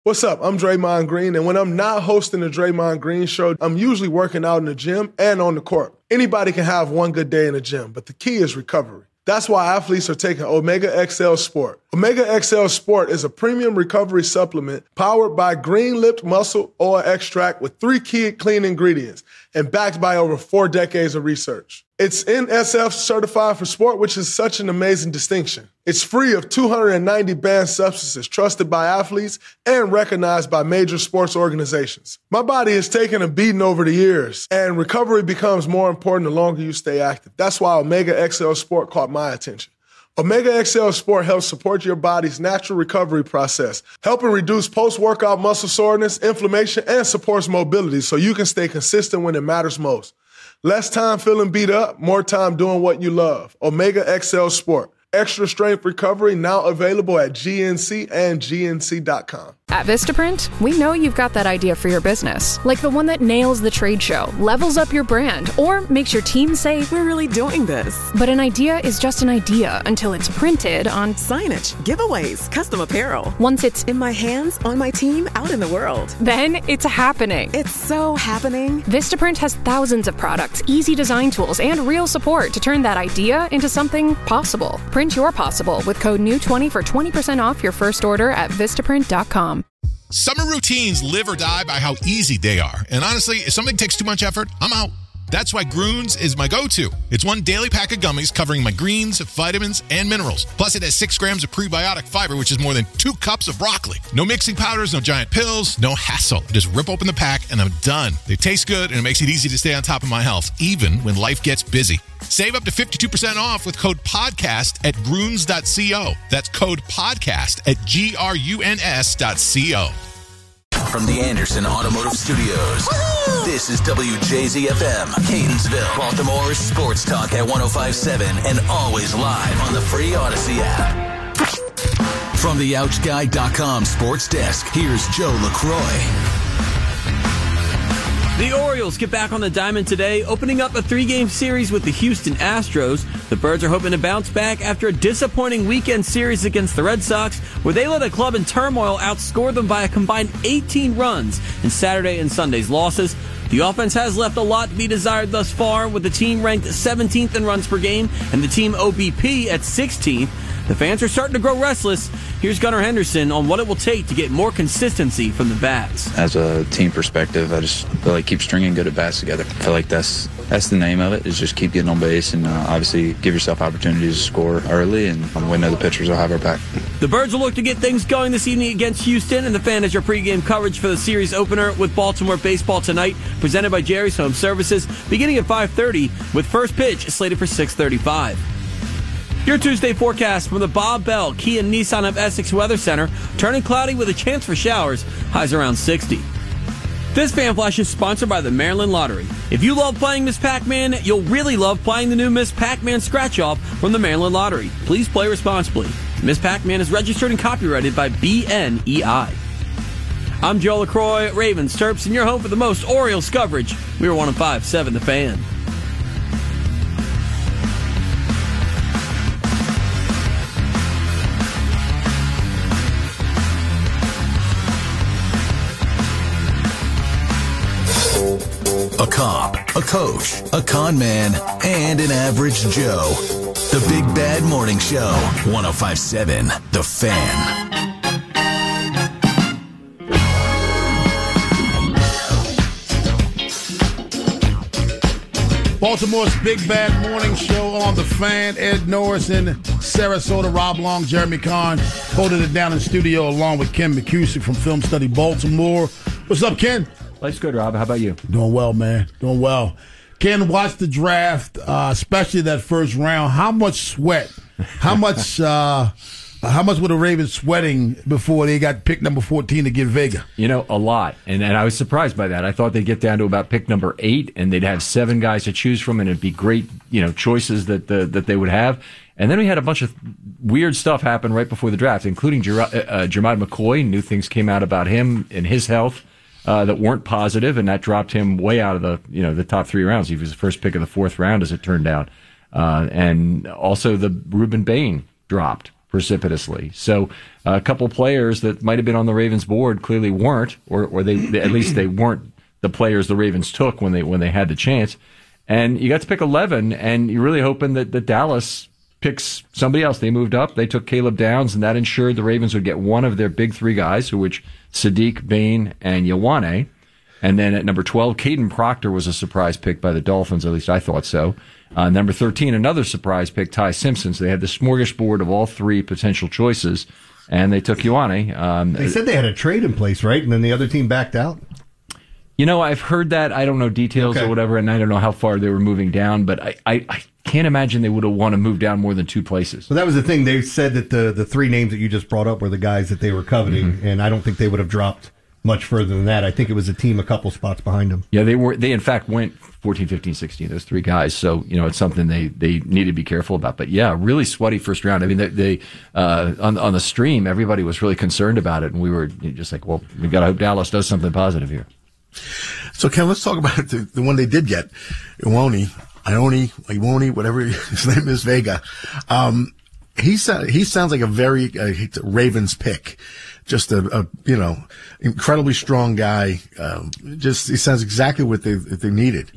What's up? I'm Draymond Green, and when I'm not hosting the Draymond Green Show, I'm usually working out in the gym and on the court. Anybody can have one good day in the gym, but the key is recovery. That's why athletes are taking Omega XL Sport. Omega XL Sport is a premium recovery supplement powered by green-lipped muscle oil extract with 3 key clean ingredients and backed by over 4 decades of research. It's NSF certified for sport, which is such an amazing distinction. It's free of 290 banned substances trusted by athletes and recognized by major sports organizations. My body has taken a beating over the years, and recovery becomes more important the longer you stay active. That's why Omega XL Sport caught my attention. Omega XL Sport helps support your body's natural recovery process, helping reduce post-workout muscle soreness, inflammation, and supports mobility so you can stay consistent when it matters most. Less time feeling beat up, more time doing what you love. Omega XL Sport. Extra strength recovery now available at GNC and GNC.com. At Vistaprint, we know you've got that idea for your business, like the one that nails the trade show, levels up your brand, or makes your team say, "We're really doing this." But an idea is just an idea until it's printed on signage, giveaways, custom apparel. Once it's in my hands, on my team, out in the world. Then it's happening. It's so happening. Vistaprint has thousands of products, easy design tools, and real support to turn that idea into something possible. Print your possible with code NEW20 for 20% off your first order at Vistaprint.com. Summer routines live or die by how easy they are. And honestly, if something takes too much effort, I'm out. That's why Groones is my go-to. It's one daily pack of gummies covering my greens, vitamins, and minerals. Plus, it has 6 grams of prebiotic fiber, which is more than 2 cups of broccoli. No mixing powders, no giant pills, no hassle. Just rip open the pack, and I'm done. They taste good, and it makes it easy to stay on top of my health, even when life gets busy. Save up to 52% off with code PODCAST at Groones.co. That's code PODCAST at GRUNS.co. From the Anderson Automotive Studios, this is WJZFM, Catonsville, Baltimore's sports talk at 105.7 and always live on the free Odyssey app. From the OutchGuy.com sports desk, here's Joe LaCroix. The Orioles get back on the diamond today, opening up a 3-game series with the Houston Astros. The Birds are hoping to bounce back after a disappointing weekend series against the Red Sox, where they let a club in turmoil outscore them by a combined 18 runs in Saturday and Sunday's losses. The offense has left a lot to be desired thus far, with the team ranked 17th in runs per game and the team OBP at 16th. The fans are starting to grow restless. Here's Gunnar Henderson on what it will take to get more consistency from the bats. As a team perspective, I just feel like keep stringing good at-bats together. I feel like that's the name of it, is just keep getting on base and obviously give yourself opportunities to score early, and we know the pitchers will have our back. The Birds will look to get things going this evening against Houston, and the Fan has your pregame coverage for the series opener with Baltimore baseball tonight, presented by Jerry's Home Services, beginning at 5:30 with first pitch slated for 6:35. Your Tuesday forecast from the Bob Bell Kia Nissan of Essex Weather Center. Turning cloudy with a chance for showers. Highs around 60. This Fan Flash is sponsored by the Maryland Lottery. If you love playing Miss Pac-Man, you'll really love playing the new Miss Pac-Man scratch-off from the Maryland Lottery. Please play responsibly. Miss Pac-Man is registered and copyrighted by BNEI. I'm Joe LaCroix, Ravens, Terps, and your home for the most Orioles coverage. We are 105.7 The Fan. A cop, a coach, a con man, and an average Joe. The Big Bad Morning Show, 105.7 The Fan. Baltimore's Big Bad Morning Show on The Fan. Ed Norris in Sarasota, Rob Long, Jeremy Kahn holding it down in studio along with Ken McCusick from Film Study Baltimore. What's up, Ken? Life's good, Rob. How about you? Doing well, man. Doing well. Ken, watch the draft, especially that first round. How much sweat? How much were the Ravens sweating before they got pick number 14 to get Vega? You know, a lot. And I was surprised by that. I thought they'd get down to about pick number 8, and they'd have 7 guys to choose from, and it'd be great, choices that they would have. And then we had a bunch of weird stuff happen right before the draft, including Jermod McCoy. New things came out about him and his health that weren't positive, and that dropped him way out of the top 3 rounds. He was the first pick of the 4th round, as it turned out. And also the Ruben Bain dropped. precipitously. So a couple players that might have been on the Ravens board clearly weren't, or they at least they weren't the players the Ravens took when they had the chance. And you got to pick 11, and you're really hoping that Dallas picks somebody else. They moved up. They took Caleb Downs, and that ensured the Ravens would get one of their big three guys, which Sadiq, Bain, and Ioane. And then at number 12, Caden Proctor was a surprise pick by the Dolphins, at least I thought so. Number 13, another surprise pick, Ty Simpson. So they had the smorgasbord of all three potential choices, and they took Ioane. They said they had a trade in place, right? And then the other team backed out? You know, I've heard that. I don't know details or whatever, and I don't know how far they were moving down, but I can't imagine they would have want to move down more than two places. Well, that was the thing. They said that the three names that you just brought up were the guys that they were coveting, and I don't think they would have dropped much further than that. I think it was a team a couple spots behind them. Yeah, they in fact went 14, 15, 16, those three guys. So, you know, it's something they need to be careful about. But yeah, really sweaty first round. I mean, they on the stream, everybody was really concerned about it, and we were just like, well, we got to hope Dallas does something positive here. So, Ken, let's talk about the one they did get, Ioane, whatever his name is, Vega. He sounds like a very Ravens pick. Just a incredibly strong guy. He sounds exactly what they needed.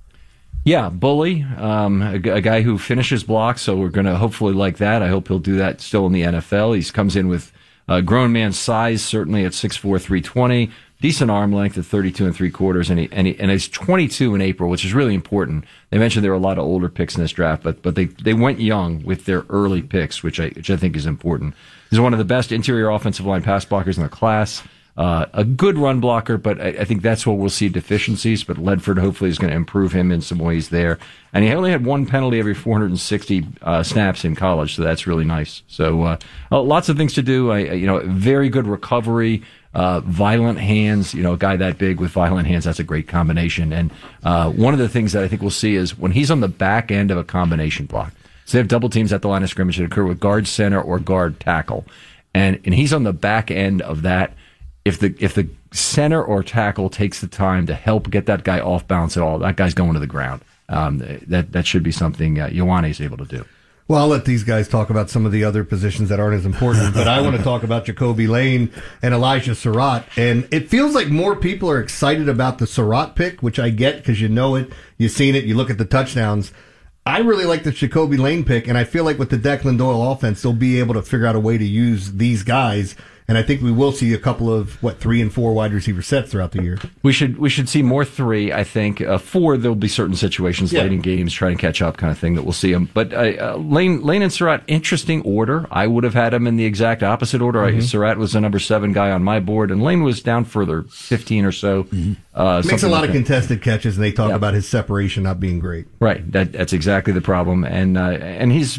Yeah, bully, a guy who finishes blocks. So we're going to hopefully like that. I hope he'll do that still in the NFL. He comes in with grown man size, certainly at 6'4", 320. Decent arm length at 32 3/4, and he's 22 in April, which is really important. They mentioned there were a lot of older picks in this draft, but they went young with their early picks, which I think is important. He's one of the best interior offensive line pass blockers in the class. A good run blocker, but I think that's what we'll see deficiencies. But Ledford hopefully is going to improve him in some ways there. And he only had one penalty every 460 snaps in college, so that's really nice. So lots of things to do. Very good recovery. Violent hands, a guy that big with violent hands, that's a great combination. And one of the things that I think we'll see is when he's on the back end of a combination block. So they have double teams at the line of scrimmage that occur with guard center or guard tackle. And he's on the back end of that. If the center or tackle takes the time to help get that guy off balance at all, that guy's going to the ground. That should be something Ioane is able to do. Well, I'll let these guys talk about some of the other positions that aren't as important, but I want to talk about Jacoby Lane and Elijah Surratt. And it feels like more people are excited about the Surratt pick, which I get because you know it, you've seen it, you look at the touchdowns. I really like the Jacoby Lane pick, and I feel like with the Declan Doyle offense, they'll be able to figure out a way to use these guys. And I think we will see a couple of 3 and 4 wide receiver sets throughout the year. We should see more 3. I think 4. There'll be certain situations late in games trying to catch up, kind of thing that we'll see them. But Lane and Surratt, interesting order. I would have had them in the exact opposite order. Surratt was the number 7 guy on my board, and Lane was down further, 15 or so. Makes a lot of contested catches, and they talk about his separation not being great. Right, that's exactly the problem. And he's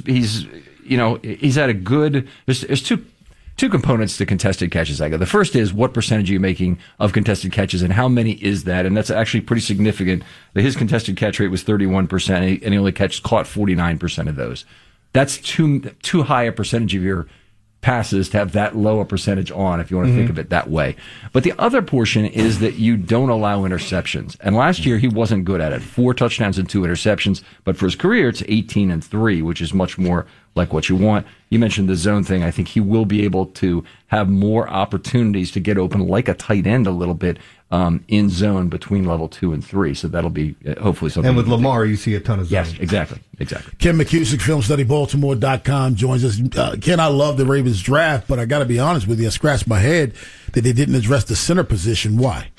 had a good. There's two components to contested catches, I go. The first is what percentage are you making of contested catches and how many is that? And that's actually pretty significant. His contested catch rate was 31% and he only caught 49% of those. That's too high a percentage of your passes to have that low a percentage on, if you want to think of it that way. But the other portion is that you don't allow interceptions. And last year he wasn't good at it. 4 touchdowns and 2 interceptions. But for his career, it's 18 and 3, which is much more like what you want. You mentioned the zone thing. I think he will be able to have more opportunities to get open like a tight end a little bit in zone between level 2 and 3. So that'll be hopefully something. And with Lamar, you see a ton of zone. Yes, exactly. Ken McCusick, FilmStudyBaltimore.com joins us. Ken, I love the Ravens draft, but I got to be honest with you. I scratched my head that they didn't address the center position. Why?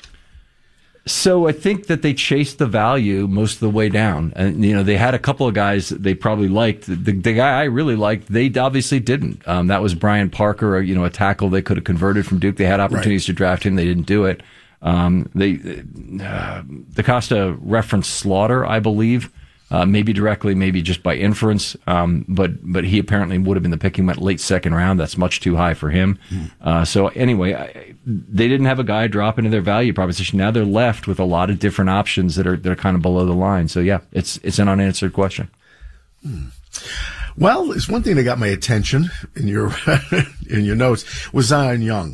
So I think that they chased the value most of the way down. And, they had a couple of guys that they probably liked. The guy I really liked, they obviously didn't. That was Brian Parker, a tackle they could have converted from Duke. They had opportunities to draft him. They didn't do it. DaCosta referenced Slaughter, I believe. Maybe directly, maybe just by inference. But he apparently would have been the pick. He went late second round. That's much too high for him. So anyway, they didn't have a guy drop into their value proposition. Now they're left with a lot of different options that are kind of below the line. So yeah, it's an unanswered question. Well, it's one thing that got my attention in your in your notes was Zion Young.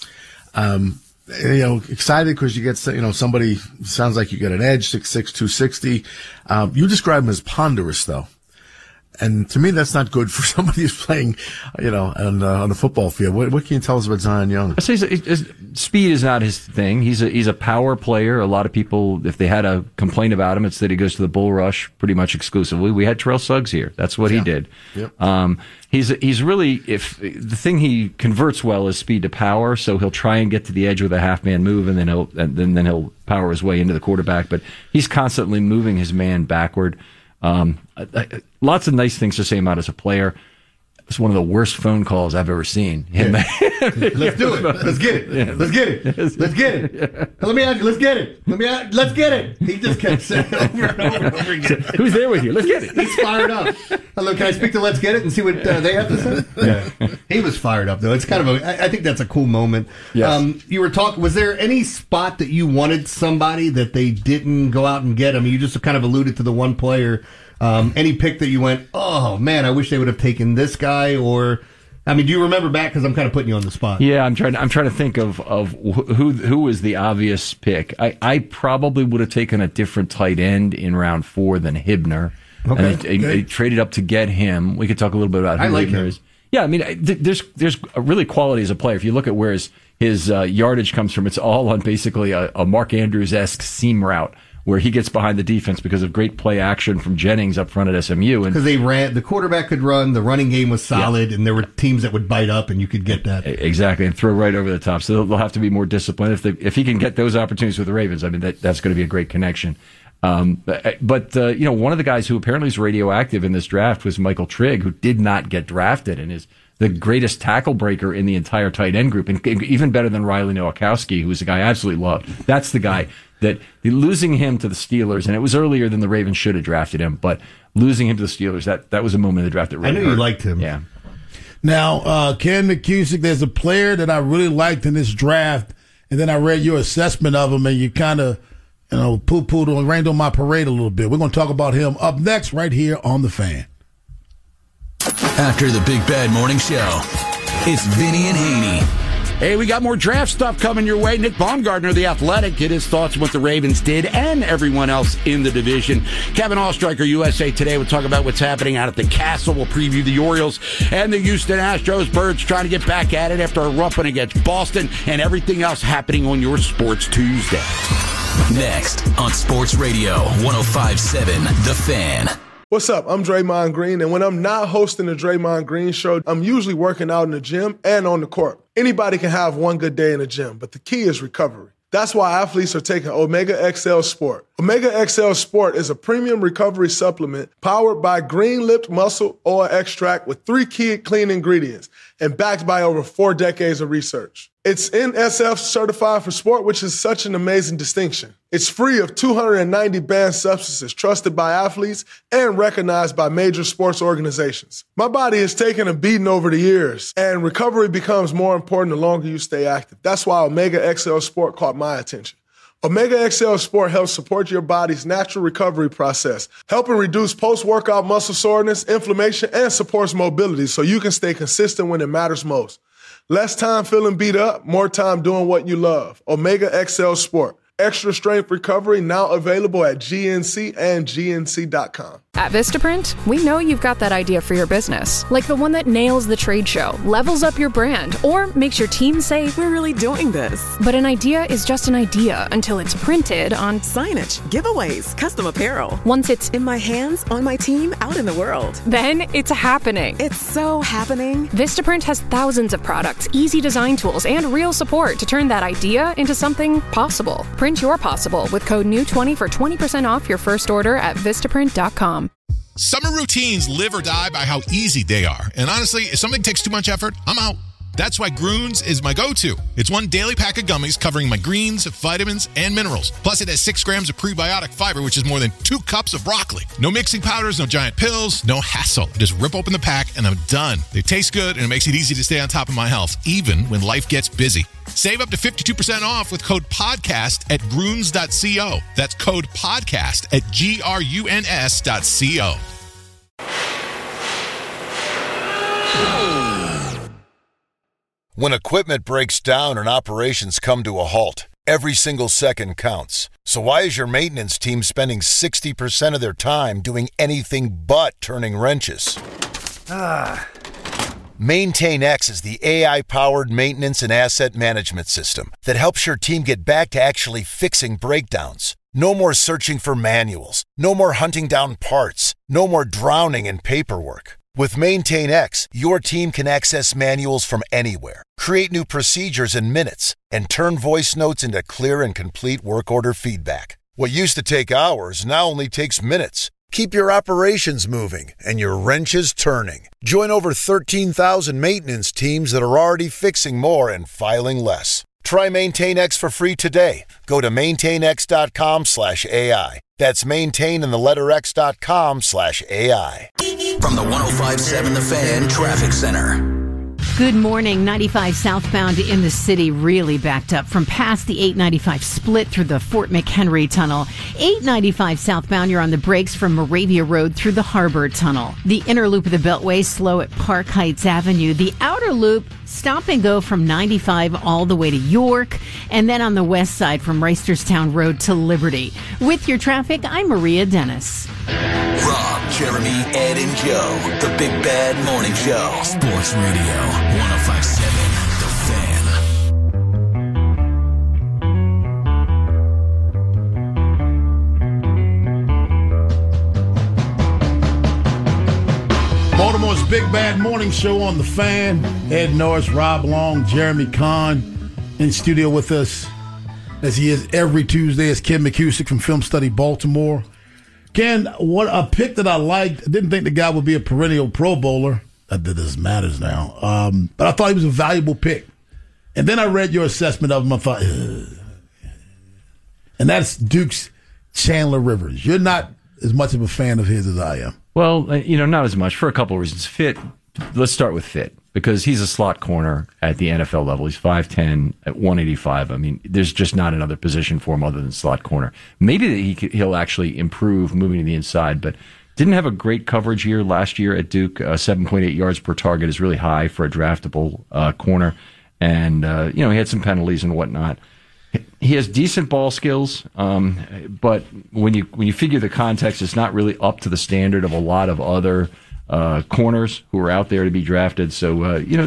Excited because you get, somebody sounds like you get an edge, 6'6", 260. You describe him as ponderous, though. And to me, that's not good for somebody who's playing, on the football field. What can you tell us about Zion Young? I say speed is not his thing. He's a power player. A lot of people, if they had a complaint about him, it's that he goes to the bull rush pretty much exclusively. We had Terrell Suggs here. That's what he did. Yep. He's really, if the thing he converts well is speed to power, so he'll try and get to the edge with a half man move, and then he'll power his way into the quarterback. But he's constantly moving his man backward. Lots of nice things to say about as a player. It's one of the worst phone calls I've ever seen. Let's do it. Let's get it. Yeah. Let's get it. Let's get it. Yeah. Let me ask you. Let's get it. Let's get it. He just kept saying over and over and over again. Who's there with you? Let's get it. He's fired up. Hello, can I speak to Let's Get It and see what they have to say? Yeah. He was fired up though. It's kind of I think that's a cool moment. Yes. You were talking. Was there any spot that you wanted somebody that they didn't go out and get? I mean, you just kind of alluded to the one player. Any pick that you went, oh man, I wish they would have taken this guy, or, I mean, do you remember back? Because I'm kind of putting you on the spot. Yeah, I'm trying to think of who was the obvious pick. I probably would have taken a different tight end in round 4 than Hibner. Okay. And I traded up to get him. We could talk a little bit about who Hibner is. Yeah, I mean, there's a really quality as a player. If you look at where his yardage comes from, it's all on basically a Mark Andrews-esque seam route, where he gets behind the defense because of great play action from Jennings up front at SMU. Because they ran, the quarterback could run, the running game was solid, and there were teams that would bite up, and you could get that. Exactly, and throw right over the top. So they'll have to be more disciplined. If he can get those opportunities with the Ravens, I mean, that's going to be a great connection. But one of the guys who apparently is radioactive in this draft was Michael Trigg, who did not get drafted and is the greatest tackle breaker in the entire tight end group, and even better than Riley Nowakowski, who's a guy I absolutely love. That's the guy that losing him to the Steelers, and it was earlier than the Ravens should have drafted him, but losing him to the Steelers, that was a moment in the draft that really hurt. I knew you liked him. Yeah. Now, Ken McCusick, there's a player that I really liked in this draft, and then I read your assessment of him, and you kind of, poo-pooed and rained on my parade a little bit. We're going to talk about him up next right here on The Fan. After the Big Bad Morning Show, it's Vinny and Haney. Hey, we got more draft stuff coming your way. Nick Baumgardner of The Athletic did his thoughts on what the Ravens did and everyone else in the division. Kevin Allstriker, USA Today, will talk about what's happening out at the Castle. We'll preview the Orioles and the Houston Astros. Birds trying to get back at it after a rough one against Boston, and everything else happening on your Sports Tuesday. Next on Sports Radio 105.7 The Fan. What's up? I'm Draymond Green, and when I'm not hosting the Draymond Green Show, I'm usually working out in the gym and on the court. Anybody can have one good day in the gym, but the key is recovery. That's why athletes are taking Omega XL Sport. Omega XL Sport is a premium recovery supplement powered by Green-Lipped Muscle Oil Extract with 3 key clean ingredients and backed by over 4 decades of research. It's NSF certified for sport, which is such an amazing distinction. It's free of 290 banned substances trusted by athletes and recognized by major sports organizations. My body has taken a beating over the years, and recovery becomes more important the longer you stay active. That's why Omega XL Sport caught my attention. Omega XL Sport helps support your body's natural recovery process, helping reduce post-workout muscle soreness, inflammation, and supports mobility so you can stay consistent when it matters most. Less time feeling beat up, more time doing what you love. Omega XL Sport. Extra strength recovery now available at GNC and GNC.com. At Vistaprint, we know you've got that idea for your business, like the one that nails the trade show, levels up your brand, or makes your team say, we're really doing this. But an idea is just an idea until it's printed on signage, giveaways, custom apparel. Once it's in my hands, on my team, out in the world. Then it's happening. It's so happening. Vistaprint has thousands of products, easy design tools, and real support to turn that idea into something possible. Print your possible with code NEW20 for 20% off your first order at Vistaprint.com. Summer routines live or die by how easy they are. And honestly, if something takes too much effort, I'm out. That's why Groones is my go-to. It's one daily pack of gummies covering my greens, vitamins, and minerals. Plus, it has 6 grams of prebiotic fiber, which is more than 2 cups of broccoli. No mixing powders, no giant pills, no hassle. Just rip open the pack, and I'm done. They taste good, and it makes it easy to stay on top of my health, even when life gets busy. Save up to 52% off with code PODCAST at Groones.co. That's code PODCAST at GRUNS.co. When equipment breaks down and operations come to a halt, Every single second counts. So why is your maintenance team spending 60% of their time doing anything but turning wrenches? MaintainX is the AI-powered maintenance and asset management system that helps your team get back to actually fixing breakdowns. No more searching for manuals. No more hunting down parts. No more drowning in paperwork. With MaintainX, your team can access manuals from anywhere, create new procedures in minutes, and turn voice notes into clear and complete work order feedback. What used to take hours now only takes minutes. Keep your operations moving and your wrenches turning. Join over 13,000 maintenance teams that are already fixing more and filing less. Try MaintainX for free today. Go to maintainx.com/AI. That's maintain and the letter x.com/AI. From the 105.7 The Fan Traffic Center. Good morning. 95 southbound in the city really backed up from past the 895 split through the Fort McHenry Tunnel. 895 southbound, you're on the brakes from Moravia Road through the Harbor Tunnel. The inner loop of the Beltway slow at Park Heights Avenue. The outer loop stop and go from 95 all the way to York, and then on the west side from Reisterstown Road to Liberty. With your traffic, I'm Maria Dennis. Rob, Jeremy, Ed, and Joe. The Big Bad Morning Show. Sports Radio 105.7 The Fan. Baltimore's Big Bad Morning Show on The Fan. Ed Norris, Rob Long, Jeremy Kahn in studio with us, as he is every Tuesday, is Ken McCusick from Film Study Baltimore. Ken, what a pick that I liked. I didn't think the guy would be a perennial Pro Bowler. That doesn't matter now. But I thought he was a valuable pick. And then I read your assessment of him. I thought, ugh. And that's Duke's Chandler Rivers. You're not as much of a fan of his as I am. Well, not as much for a couple of reasons. Fit. Let's start with fit, because he's a slot corner at the NFL level. He's 5'10" at 185. I mean, there's just not another position for him other than slot corner. Maybe he'll actually improve moving to the inside, but didn't have a great coverage year last year at Duke. 7.8 yards per target is really high for a draftable corner. And, he had some penalties and whatnot. He has decent ball skills, but when you figure the context, it's not really up to the standard of a lot of other corners who are out there to be drafted. So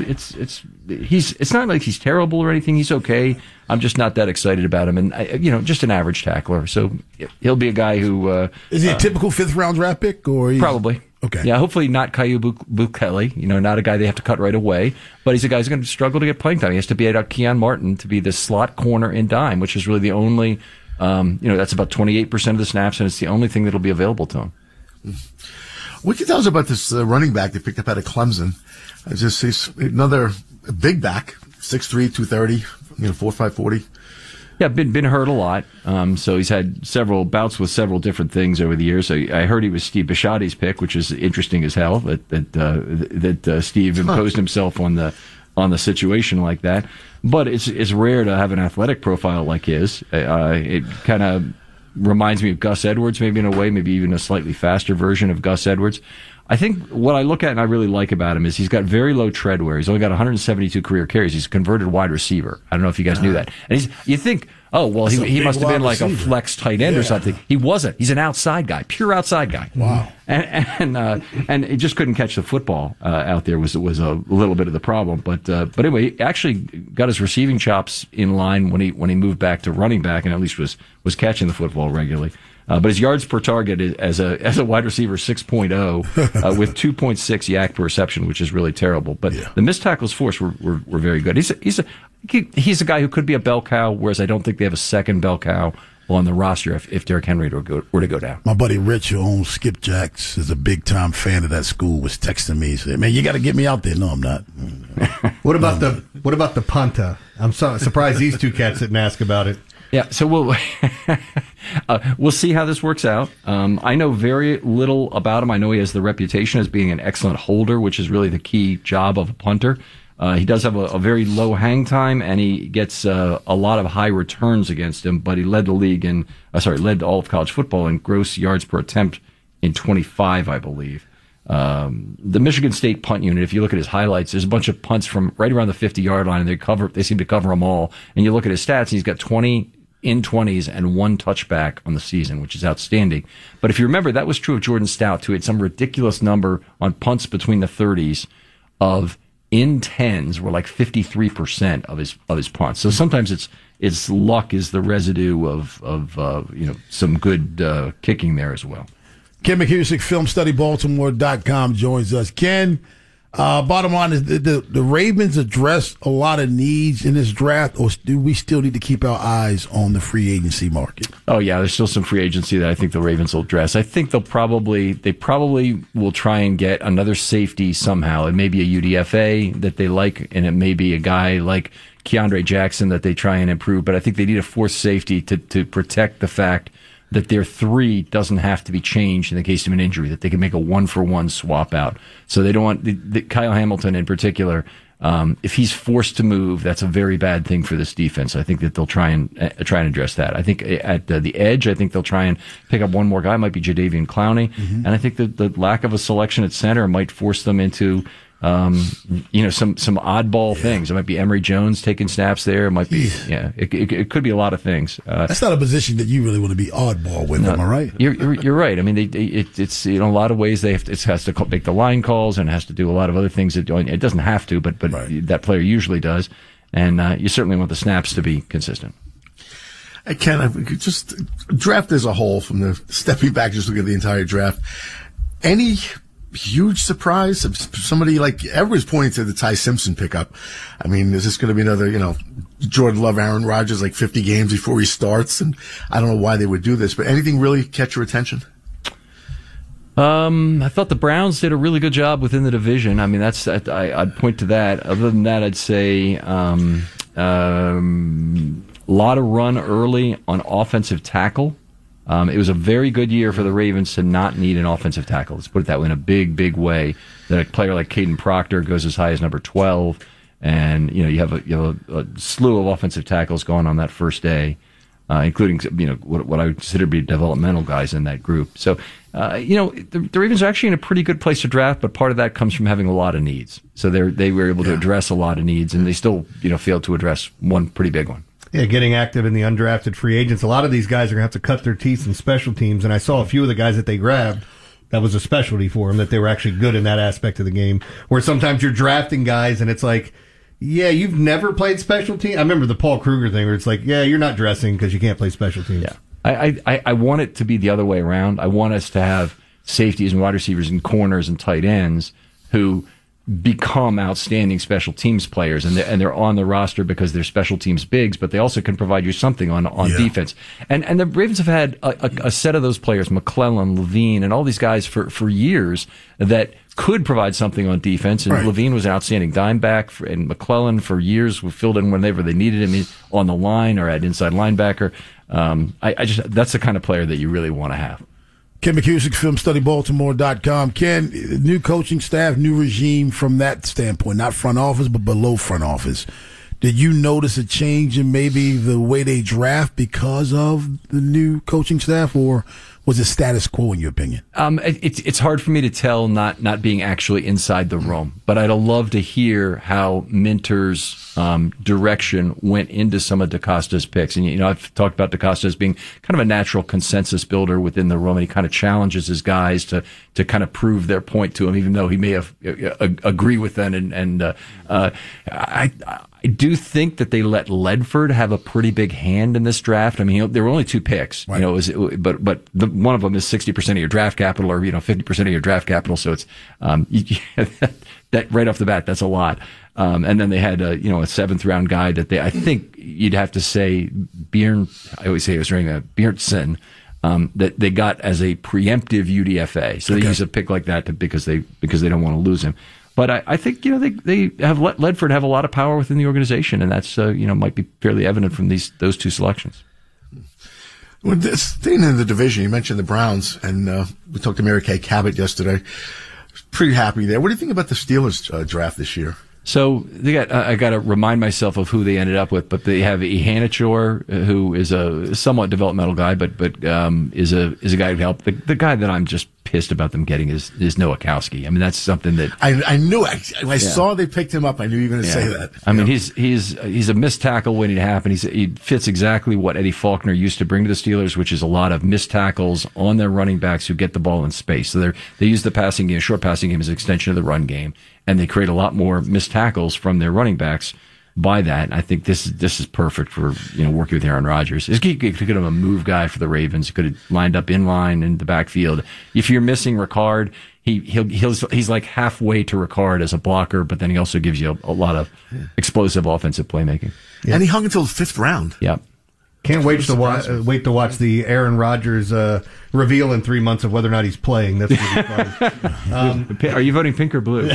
it's not like he's terrible or anything. He's okay. I'm just not that excited about him, and just an average tackler. So he'll be a guy who is he a typical 5th round draft pick, or probably. Okay. Yeah, hopefully not Caillou Bukele, not a guy they have to cut right away, but he's a guy who's going to struggle to get playing time. He has to be at Keon Martin to be the slot corner in dime, which is really the only, that's about 28% of the snaps, and it's the only thing that'll be available to him. What can you tell us about this running back they picked up out of Clemson? He's another big back, 6'3", 230, 4'5", 40. Yeah, been hurt a lot. So he's had several bouts with several different things over the years. I heard he was Steve Bisciotti's pick, which is interesting as hell. That Steve imposed himself on the situation like that. But it's rare to have an athletic profile like his. It kind of reminds me of Gus Edwards, maybe in a way, maybe even a slightly faster version of Gus Edwards. I think what I look at and I really like about him is he's got very low tread wear. He's only got 172 career carries. He's a converted wide receiver. I don't know if you guys knew that. And you think, oh, well, he must have been like a flex tight end or something. He wasn't. He's an outside guy, pure outside guy. Wow. And he just couldn't catch the football out there was a little bit of the problem. But anyway, he actually got his receiving chops in line when he moved back to running back, and at least was catching the football regularly. But his yards per target as a wide receiver 6.0 with 2.6 yak per reception, which is really terrible. But the missed tackles forced were very good. He's a guy who could be a bell cow, whereas I don't think they have a second bell cow on the roster if Derrick Henry were to go down. My buddy Rich, who owns Skipjacks, is a big time fan of that school, was texting me. He said, "Man, you got to get me out there." No, I'm not. What about the punter? I'm surprised these two cats didn't ask about it. Yeah, so we'll see how this works out. I know very little about him. I know he has the reputation as being an excellent holder, which is really the key job of a punter. He does have a very low hang time, and he gets a lot of high returns against him. But he led the league led all of college football in gross yards per attempt in 25, I believe. The Michigan State punt unit, if you look at his highlights, there's a bunch of punts from right around the 50-yard line, and they seem to cover them all. And you look at his stats, he's got 20 in 20s and 1 touchback on the season, which is outstanding. But if you remember, that was true of Jordan Stout, who had some ridiculous number on punts between the 30s of in 10s were like 53% of his punts. So sometimes it's luck is the residue of some good kicking there as well. Ken McKusick, FilmStudyBaltimore.com joins us. Ken, bottom line is the Ravens address a lot of needs in this draft, or do we still need to keep our eyes on the free agency market? Oh yeah, there's still some free agency that I think the Ravens will address. I think they probably will try and get another safety somehow. It may be a UDFA that they like, and it may be a guy like Keandre Jackson that they try and improve. But I think they need a fourth safety to protect the fact that their 3 doesn't have to be changed in the case of an injury, that they can make a 1-for-1 swap out. So they don't want Kyle Hamilton in particular. If he's forced to move, that's a very bad thing for this defense. I think that they'll try and address that. I think at the edge, I think they'll try and pick up one more guy. It might be Jadeveon Clowney, and I think that the lack of a selection at center might force them into some oddball things. It might be Emory Jones taking snaps there. It might be, it could be a lot of things. That's not a position that you really want to be oddball with, am I right? You're right. I mean, it's in a lot of ways it has to make the line calls and has to do a lot of other things. It doesn't have to, but right. That player usually does. And you certainly want the snaps to be consistent. Ken, just draft as a whole, from the stepping back, just look at the entire draft. Any huge surprise? Somebody like everybody's pointing to the Ty Simpson pickup. I mean, is this going to be another, Jordan Love, Aaron Rodgers, like 50 games before he starts? And I don't know why they would do this, but anything really catch your attention? I thought the Browns did a really good job within the division. I mean, I'd point to that. Other than that, I'd say a lot of run early on offensive tackle. It was a very good year for the Ravens to not need an offensive tackle. Let's put it that way, in a big, big way. That a player like Caden Proctor goes as high as number 12, and you have a slew of offensive tackles going on that first day, including what I would consider to be developmental guys in that group. So the Ravens are actually in a pretty good place to draft, but part of that comes from having a lot of needs. So they were able to address a lot of needs, and they still failed to address one pretty big one. Yeah, getting active in the undrafted free agents. A lot of these guys are going to have to cut their teeth in special teams, and I saw a few of the guys that they grabbed, that was a specialty for them, that they were actually good in that aspect of the game, where sometimes you're drafting guys and it's like, yeah, you've never played special teams. I remember the Paul Kruger thing where it's like, yeah, you're not dressing because you can't play special teams. Yeah, I want it to be the other way around. I want us to have safeties and wide receivers and corners and tight ends who become outstanding special teams players, and they're on the roster because they're special teams bigs, but they also can provide you something on defense. And the Ravens have had a set of those players, McClellan, Levine, and all these guys for years that could provide something on defense. And Levine was an outstanding dime back, and McClellan for years filled in whenever they needed him on the line or at inside linebacker. That's the kind of player that you really want to have. Ken McKusick, FilmStudyBaltimore.com. Ken, new coaching staff, new regime from that standpoint, not front office, but below front office. Did you notice a change in maybe the way they draft because of the new coaching staff, or was it status quo in your opinion? It's hard for me to tell, not being actually inside the room, but I'd love to hear how Minter's direction went into some of DeCosta's picks. And I've talked about DeCosta as being kind of a natural consensus builder within the room, and he kind of challenges his guys to kind of prove their point to him, even though he may have agree with them. And I do think that they let Ledford have a pretty big hand in this draft. I mean, there were only 2 picks, but one of them is 60% of your draft capital, or 50% of your draft capital. So it's that right off the bat, that's a lot. And then they had a 7th round guy that I think you'd have to say I always say it was Bjornson, that they got as a preemptive UDFA. So they use a pick like that because they don't want to lose him. But I think they have let Ledford have a lot of power within the organization, and that's might be fairly evident from those 2 selections. Well, staying in the division, you mentioned the Browns, and we talked to Mary Kay Cabot yesterday. Pretty happy there. What do you think about the Steelers draft this year? So I got to remind myself of who they ended up with, but they have Ihanichor, who is a somewhat developmental guy, but is a guy who helped. The guy that I'm just pissed about them getting is Noah Kowski. I mean, that's something that I knew. I saw they picked him up. I knew you were going to say that. I mean, he's a missed tackle waiting to happen. He fits exactly what Eddie Faulkner used to bring to the Steelers, which is a lot of missed tackles on their running backs who get the ball in space. So they use the passing game, short passing game, as an extension of the run game, and they create a lot more missed tackles from their running backs. By that, I think this is perfect for working with Aaron Rodgers. He could have a move guy for the Ravens. He could have lined up in line in the backfield. If you're missing Ricard, he's like halfway to Ricard as a blocker, but then he also gives you a lot of explosive offensive playmaking. Yeah. And he hung until the 5th round. Yep. Can't wait to watch the Aaron Rodgers reveal in 3 months of whether or not he's playing. That's really fun. Are you voting pink or blue?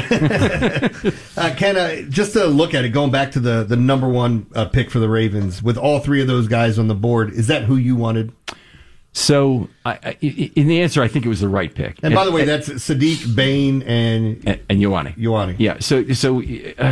Ken, just to look at it, going back to the number one pick for the Ravens, with all 3 of those guys on the board, is that who you wanted? So, in the answer, I think it was the right pick. And by the way, that's Sadiq, Bain, and Ioane. Yeah. So.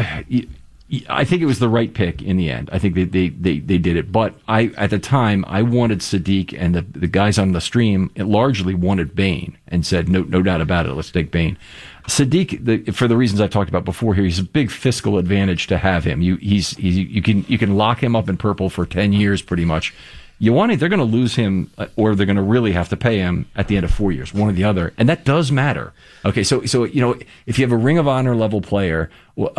I think it was the right pick in the end. I think they did it. But at the time, I wanted Sadiq, and the guys on the stream largely wanted Bain and said, no doubt about it, let's take Bain. Sadiq, for the reasons I talked about before here, he's a big fiscal advantage to have him. You can lock him up in purple for 10 years pretty much. Ioane, they're going to lose him, or they're going to really have to pay him at the end of 4 years, one or the other, and that does matter. Okay, so if you have a Ring of Honor level player,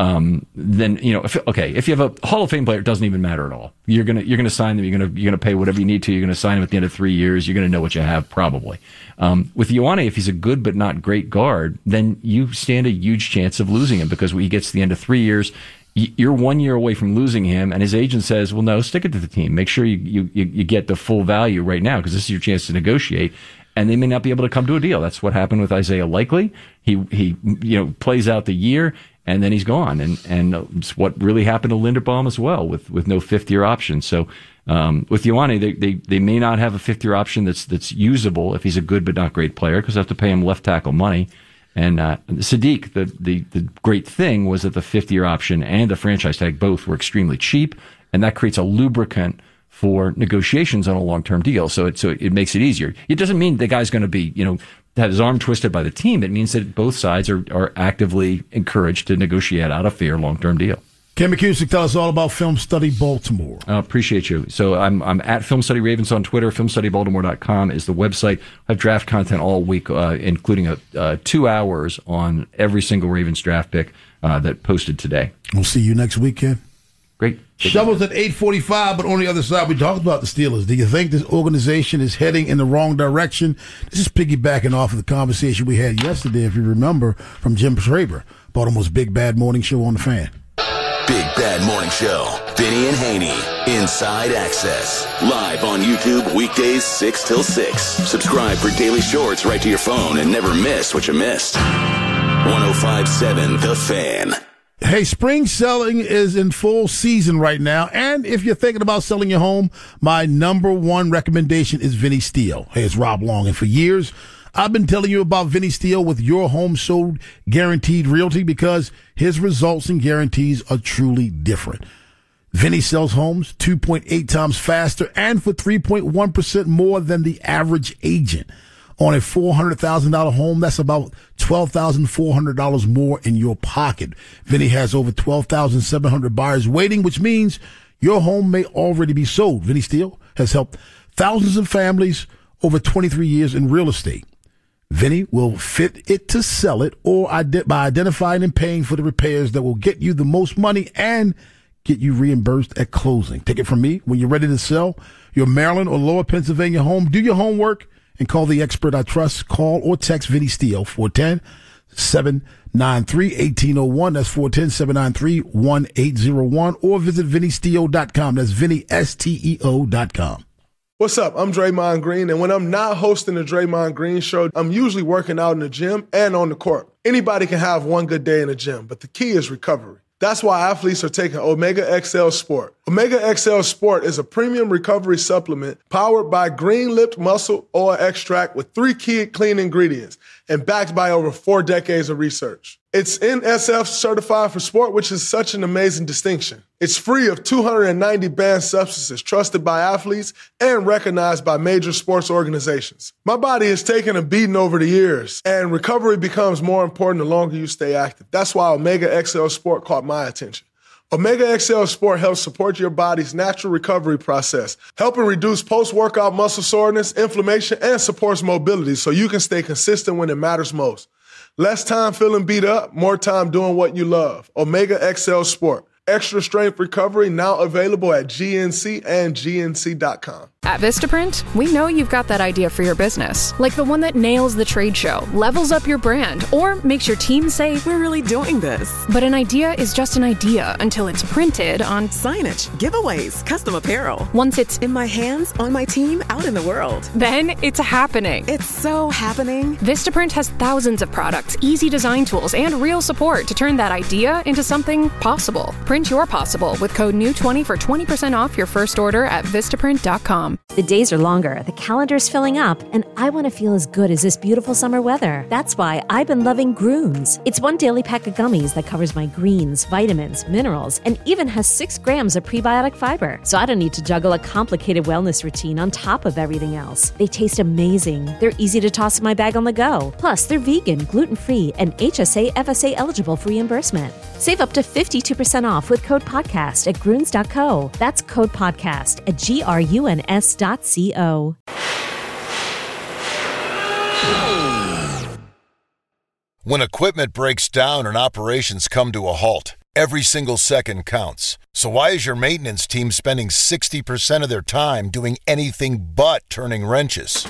then if you have a Hall of Fame player, it doesn't even matter at all. You're gonna sign them. You're gonna pay whatever you need to. You're gonna sign them at the end of 3 years. You're gonna know what you have probably. With Ioane, if he's a good but not great guard, then you stand a huge chance of losing him, because when he gets to the end of 3 years, you're 1 year away from losing him, and his agent says, well, no, stick it to the team. Make sure you get the full value right now, because this is your chance to negotiate, and they may not be able to come to a deal. That's what happened with Isaiah Likely. He plays out the year, and then he's gone. And it's what really happened to Linderbaum as well, with no 5th-year option. So with Ioane, they may not have a 5th-year option that's usable if he's a good but not great player, because they have to pay him left tackle money. And Sadiq, the great thing was that the 5th-year option and the franchise tag both were extremely cheap, and that creates a lubricant for negotiations on a long-term deal. So it makes it easier. It doesn't mean the guy's going to be, have his arm twisted by the team. It means that both sides are actively encouraged to negotiate out a fair long-term deal. Ken McKusick, tell us all about Film Study Baltimore. Appreciate you. So I'm at Film Study Ravens on Twitter. FilmStudyBaltimore.com is the website. I have draft content all week, including 2 hours on every single Ravens draft pick that posted today. We'll see you next week, Ken. Great. Shovels at 8:45, but on the other side, we talked about the Steelers. Do you think this organization is heading in the wrong direction? This is piggybacking off of the conversation we had yesterday, if you remember, from Jim Schraber, Baltimore's Big Bad Morning Show on the Fan. Big Bad Morning Show. Vinny and Haney. Inside Access. Live on YouTube weekdays 6 till 6. Subscribe for daily shorts right to your phone and never miss what you missed. 105.7 The Fan. Hey, spring selling is in full season right now, and if you're thinking about selling your home, my number one recommendation is Vinny Steele. Hey, it's Rob Long, and for years, I've been telling you about Vinny Steele with Your Home Sold Guaranteed Realty, because his results and guarantees are truly different. Vinny sells homes 2.8 times faster and for 3.1% more than the average agent. On a $400,000 home, that's about $12,400 more in your pocket. Vinny has over 12,700 buyers waiting, which means your home may already be sold. Vinny Steele has helped thousands of families over 23 years in real estate. Vinny will fit it to sell it, or by identifying and paying for the repairs that will get you the most money and get you reimbursed at closing. Take it from me. When you're ready to sell your Maryland or Lower Pennsylvania home, do your homework and call the expert I trust. Call or text Vinny Steele, 410-793-1801. That's 410-793-1801. Or visit VinnySteele.com. That's VinnySteo.com. What's up? I'm Draymond Green, and when I'm not hosting the Draymond Green Show, I'm usually working out in the gym and on the court. Anybody can have one good day in the gym, but the key is recovery. That's why athletes are taking Omega XL Sport. Omega XL Sport is a premium recovery supplement powered by green-lipped muscle oil extract with 3 key clean ingredients and backed by over 4 decades of research. It's NSF certified for sport, which is such an amazing distinction. It's free of 290 banned substances trusted by athletes and recognized by major sports organizations. My body has taken a beating over the years, and recovery becomes more important the longer you stay active. That's why Omega XL Sport caught my attention. Omega XL Sport helps support your body's natural recovery process, helping reduce post-workout muscle soreness, inflammation, and supports mobility so you can stay consistent when it matters most. Less time feeling beat up, more time doing what you love. Omega XL Sport. Extra strength recovery now available at GNC and GNC.com. At Vistaprint, we know you've got that idea for your business, like the one that nails the trade show, levels up your brand, or makes your team say, we're really doing this. But an idea is just an idea until it's printed on signage, giveaways, custom apparel. Once it's in my hands, on my team, out in the world. Then it's happening. It's so happening. Vistaprint has thousands of products, easy design tools, and real support to turn that idea into something possible. Print your possible with code NEW20 for 20% off your first order at Vistaprint.com. The days are longer, the calendar's filling up, and I want to feel as good as this beautiful summer weather. That's why I've been loving Grooms. It's 1 daily pack of gummies that covers my greens, vitamins, minerals, and even has 6 grams of prebiotic fiber. So I don't need to juggle a complicated wellness routine on top of everything else. They taste amazing. They're easy to toss in my bag on the go. Plus, they're vegan, gluten-free, and HSA, FSA eligible for reimbursement. Save up to 52% off with code podcast at Grooms.co. That's code podcast at GRUNS.co. When equipment breaks down and operations come to a halt, every single second counts. So why is your maintenance team spending 60% of their time doing anything but turning wrenches?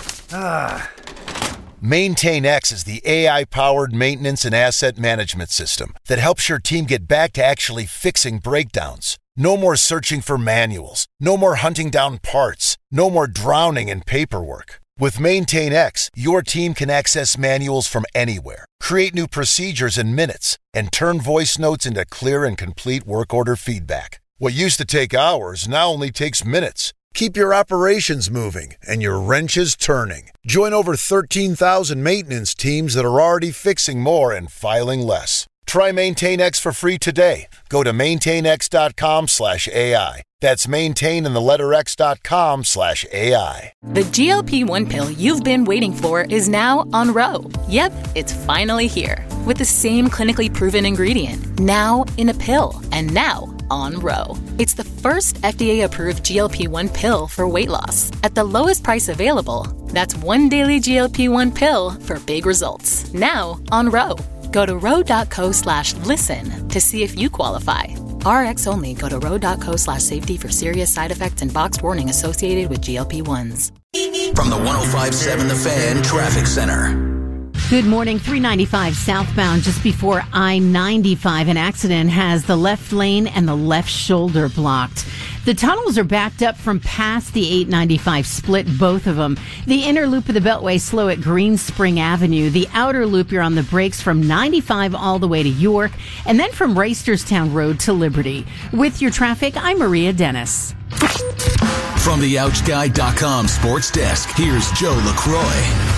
MaintainX is the AI-powered maintenance and asset management system that helps your team get back to actually fixing breakdowns. No more searching for manuals. No more hunting down parts. No more drowning in paperwork. With MaintainX, your team can access manuals from anywhere, create new procedures in minutes, and turn voice notes into clear and complete work order feedback. What used to take hours now only takes minutes. Keep your operations moving and your wrenches turning. Join over 13,000 maintenance teams that are already fixing more and filing less. Try MaintainX for free today. Go to maintainx.com/AI. That's maintain and the letter x.com/AI. The GLP-1 pill you've been waiting for is now on Ro. Yep, it's finally here. With the same clinically proven ingredient. Now in a pill. And now on Ro. It's the first FDA-approved GLP-1 pill for weight loss. At the lowest price available. That's 1 daily GLP-1 pill for big results. Now on Ro. Go to ro.co/listen to see if you qualify. RX only. Go to ro.co/safety for serious side effects and boxed warning associated with GLP-1s. From the 105.7 The Fan Traffic Center. Good morning. 395 southbound just before I-95. An accident has the left lane and the left shoulder blocked. The tunnels are backed up from past the 895 split, both of them. The inner loop of the Beltway slow at Green Spring Avenue. The outer loop, you're on the brakes from 95 all the way to York, and then from Reisterstown Road to Liberty. With your traffic, I'm Maria Dennis. From the OutGuy.com sports desk, here's Joe LaCroix.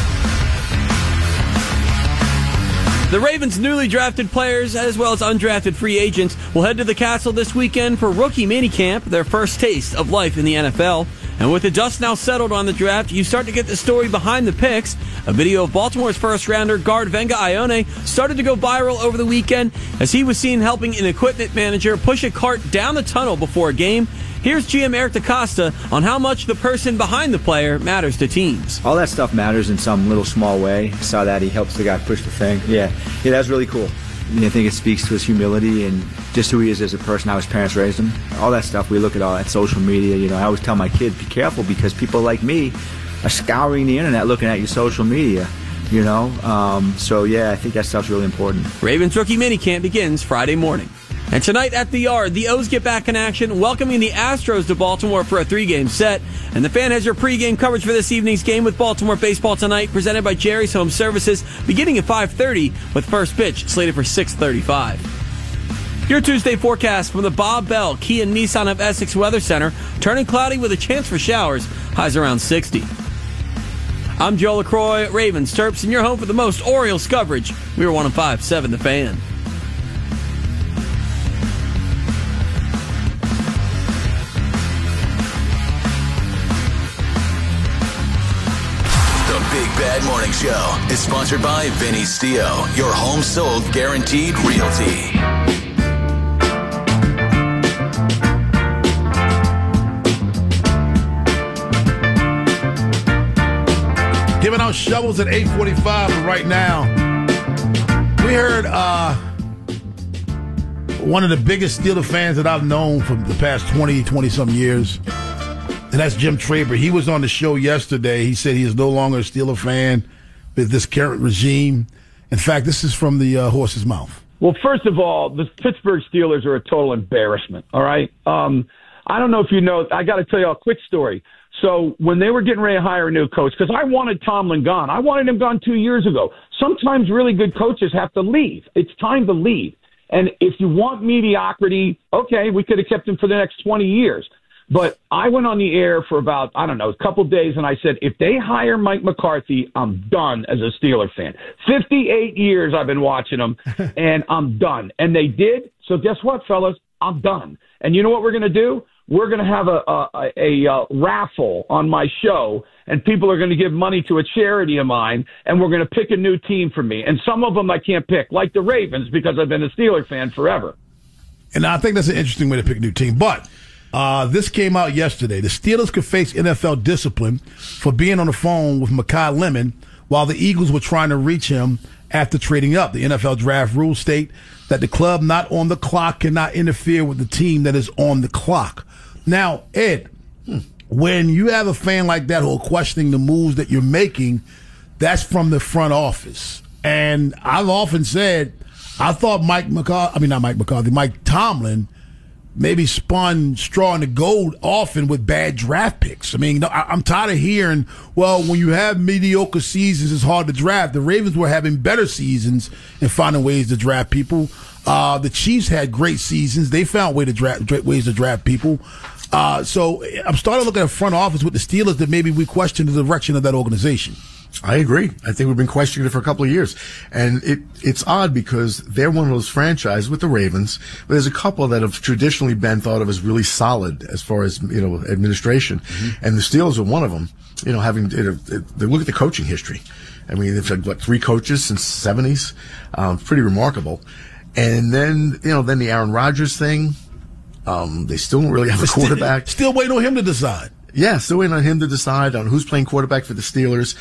The Ravens' newly drafted players, as well as undrafted free agents, will head to the Castle this weekend for rookie minicamp, their first taste of life in the NFL. And with the dust now settled on the draft, you start to get the story behind the picks. A video of Baltimore's first-rounder guard Venga Ione started to go viral over the weekend as he was seen helping an equipment manager push a cart down the tunnel before a game. Here's GM Eric DaCosta on how much the person behind the player matters to teams. All that stuff matters in some little small way. I saw that he helps the guy push the thing. Yeah, that's really cool. I think it speaks to his humility and just who he is as a person, how his parents raised him. All that stuff, we look at all that social media. I always tell my kids, be careful because people like me are scouring the internet looking at your social media. So yeah, I think that stuff's really important. Ravens rookie minicamp begins Friday morning. And tonight at the Yard, the O's get back in action, welcoming the Astros to Baltimore for a 3-game set. And the Fan has your pregame coverage for this evening's game with Baltimore Baseball Tonight, presented by Jerry's Home Services, beginning at 5:30 with first pitch slated for 6:35. Your Tuesday forecast from the Bob Bell Kia Nissan of Essex Weather Center. Turning cloudy with a chance for showers. Highs around 60. I'm Joe LaCroix, Ravens, Terps, and your home for the most Orioles coverage. We are 105.7 The Fan. The Big Bad Morning Show is sponsored by Vinny Stio, your home sold guaranteed realty. Giving out shovels at 8:45, but right now, we heard one of the biggest Steeler fans that I've known for the past 20-some years, and that's Jim Traber. He was on the show yesterday. He said he is no longer a Steeler fan with this current regime. In fact, this is from the horse's mouth. Well, first of all, the Pittsburgh Steelers are a total embarrassment, all right? I don't know if you know, I got to tell you a quick story. So when they were getting ready to hire a new coach, because I wanted Tomlin gone. I wanted him gone 2 years ago. Sometimes really good coaches have to leave. It's time to leave. And if you want mediocrity, okay, we could have kept him for the next 20 years. But I went on the air for about, I don't know, a couple days, and I said, if they hire Mike McCarthy, I'm done as a Steeler fan. 58 years I've been watching them, and I'm done. And they did. So guess what, fellas? I'm done. And you know what we're going to do? We're going to have a raffle on my show, and people are going to give money to a charity of mine, and we're going to pick a new team for me. And some of them I can't pick, like the Ravens, because I've been a Steeler fan forever. And I think that's an interesting way to pick a new team. But this came out yesterday. The Steelers could face NFL discipline for being on the phone with Mekhi Lemon while the Eagles were trying to reach him after trading up. The NFL draft rules state that the club not on the clock cannot interfere with the team that is on the clock. Now, Ed, when you have a fan like that who are questioning the moves that you're making, that's from the front office. And I've often said, I thought Mike Tomlin maybe spun straw in the gold often with bad draft picks. I mean, I'm tired of hearing, well, when you have mediocre seasons, it's hard to draft. The Ravens were having better seasons and finding ways to draft people. The Chiefs had great seasons. They found ways to draft people. So I'm starting to look at a front office with the Steelers that maybe we question the direction of that organization. I agree. I think we've been questioning it for a couple of years. And it's odd because they're one of those franchises with the Ravens, but there's a couple that have traditionally been thought of as really solid as far as, administration. Mm-hmm. And the Steelers are one of them, they look at the coaching history. I mean, they've had, 3 coaches since the 70s? Pretty remarkable. And then, then the Aaron Rodgers thing. They still don't really have a quarterback. Still waiting on him to decide. Yeah, still waiting on him to decide on who's playing quarterback for the Steelers.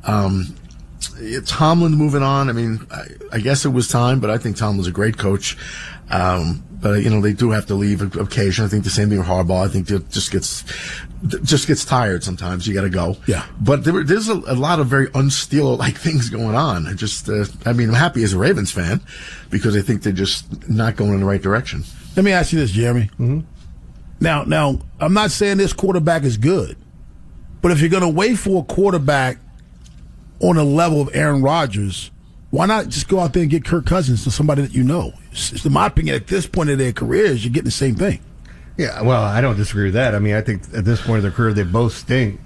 Tomlin moving on. I mean, I guess it was time, but I think Tomlin's a great coach. But they do have to leave occasionally. I think the same thing with Harbaugh. I think it just gets tired sometimes. You got to go. Yeah. But there's a lot of very un-Steeler-like things going on. I'm happy as a Ravens fan because I think they're just not going in the right direction. Let me ask you this, Jeremy. Mm-hmm. Now, I'm not saying this quarterback is good, but if you're going to wait for a quarterback on the level of Aaron Rodgers, why not just go out there and get Kirk Cousins to somebody that you know? In my opinion, at this point in their careers, you're getting the same thing. Yeah, well, I don't disagree with that. I mean, I think at this point of their career, they both stink.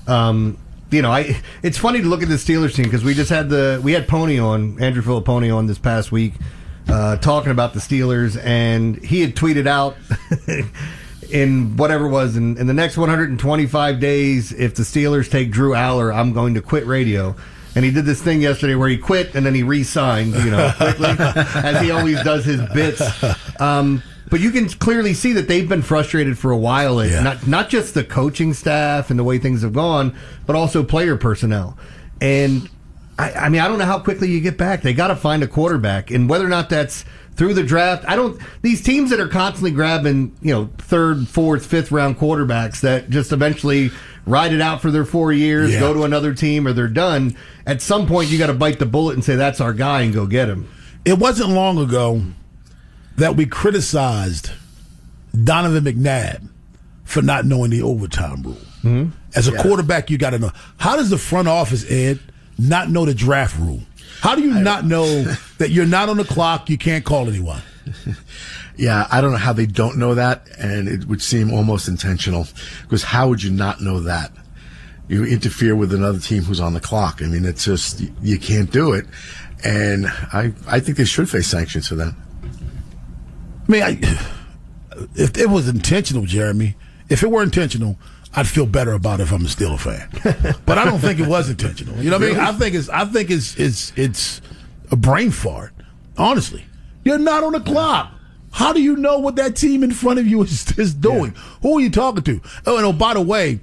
It's funny to look at the Steelers team because we had Pony on, Andrew Filipponi on this past week, talking about the Steelers, and he had tweeted out in whatever it was, in the next 125 days, if the Steelers take Drew Aller, I'm going to quit radio. And he did this thing yesterday where he quit and then he re-signed, quickly, as he always does his bits. But you can clearly see that they've been frustrated for a while. Yeah. Not just the coaching staff and the way things have gone, but also player personnel. And I don't know how quickly you get back. They got to find a quarterback, and whether or not that's through the draft, these teams that are constantly grabbing, 3rd, 4th, 5th round quarterbacks that just eventually ride it out for their 4 years, go to another team, or they're done. At some point, you got to bite the bullet and say, that's our guy, and go get him. It wasn't long ago that we criticized Donovan McNabb for not knowing the overtime rule. Mm-hmm. As a quarterback, you got to know. How does the front office, Ed, not know the draft rule? How do you not know that you're not on the clock, you can't call anyone? Yeah, I don't know how they don't know that, and it would seem almost intentional. Because how would you not know that? You interfere with another team who's on the clock. I mean, it's just, you can't do it. And I think they should face sanctions for that. I mean, if it was intentional, Jeremy, if it were intentional, I'd feel better about it if I'm a Steelers fan. But I don't think it was intentional. You know what I mean? I think it's a brain fart. Honestly, you're not on the clock. How do you know what that team in front of you is doing? Yeah. Who are you talking to? Oh, by the way,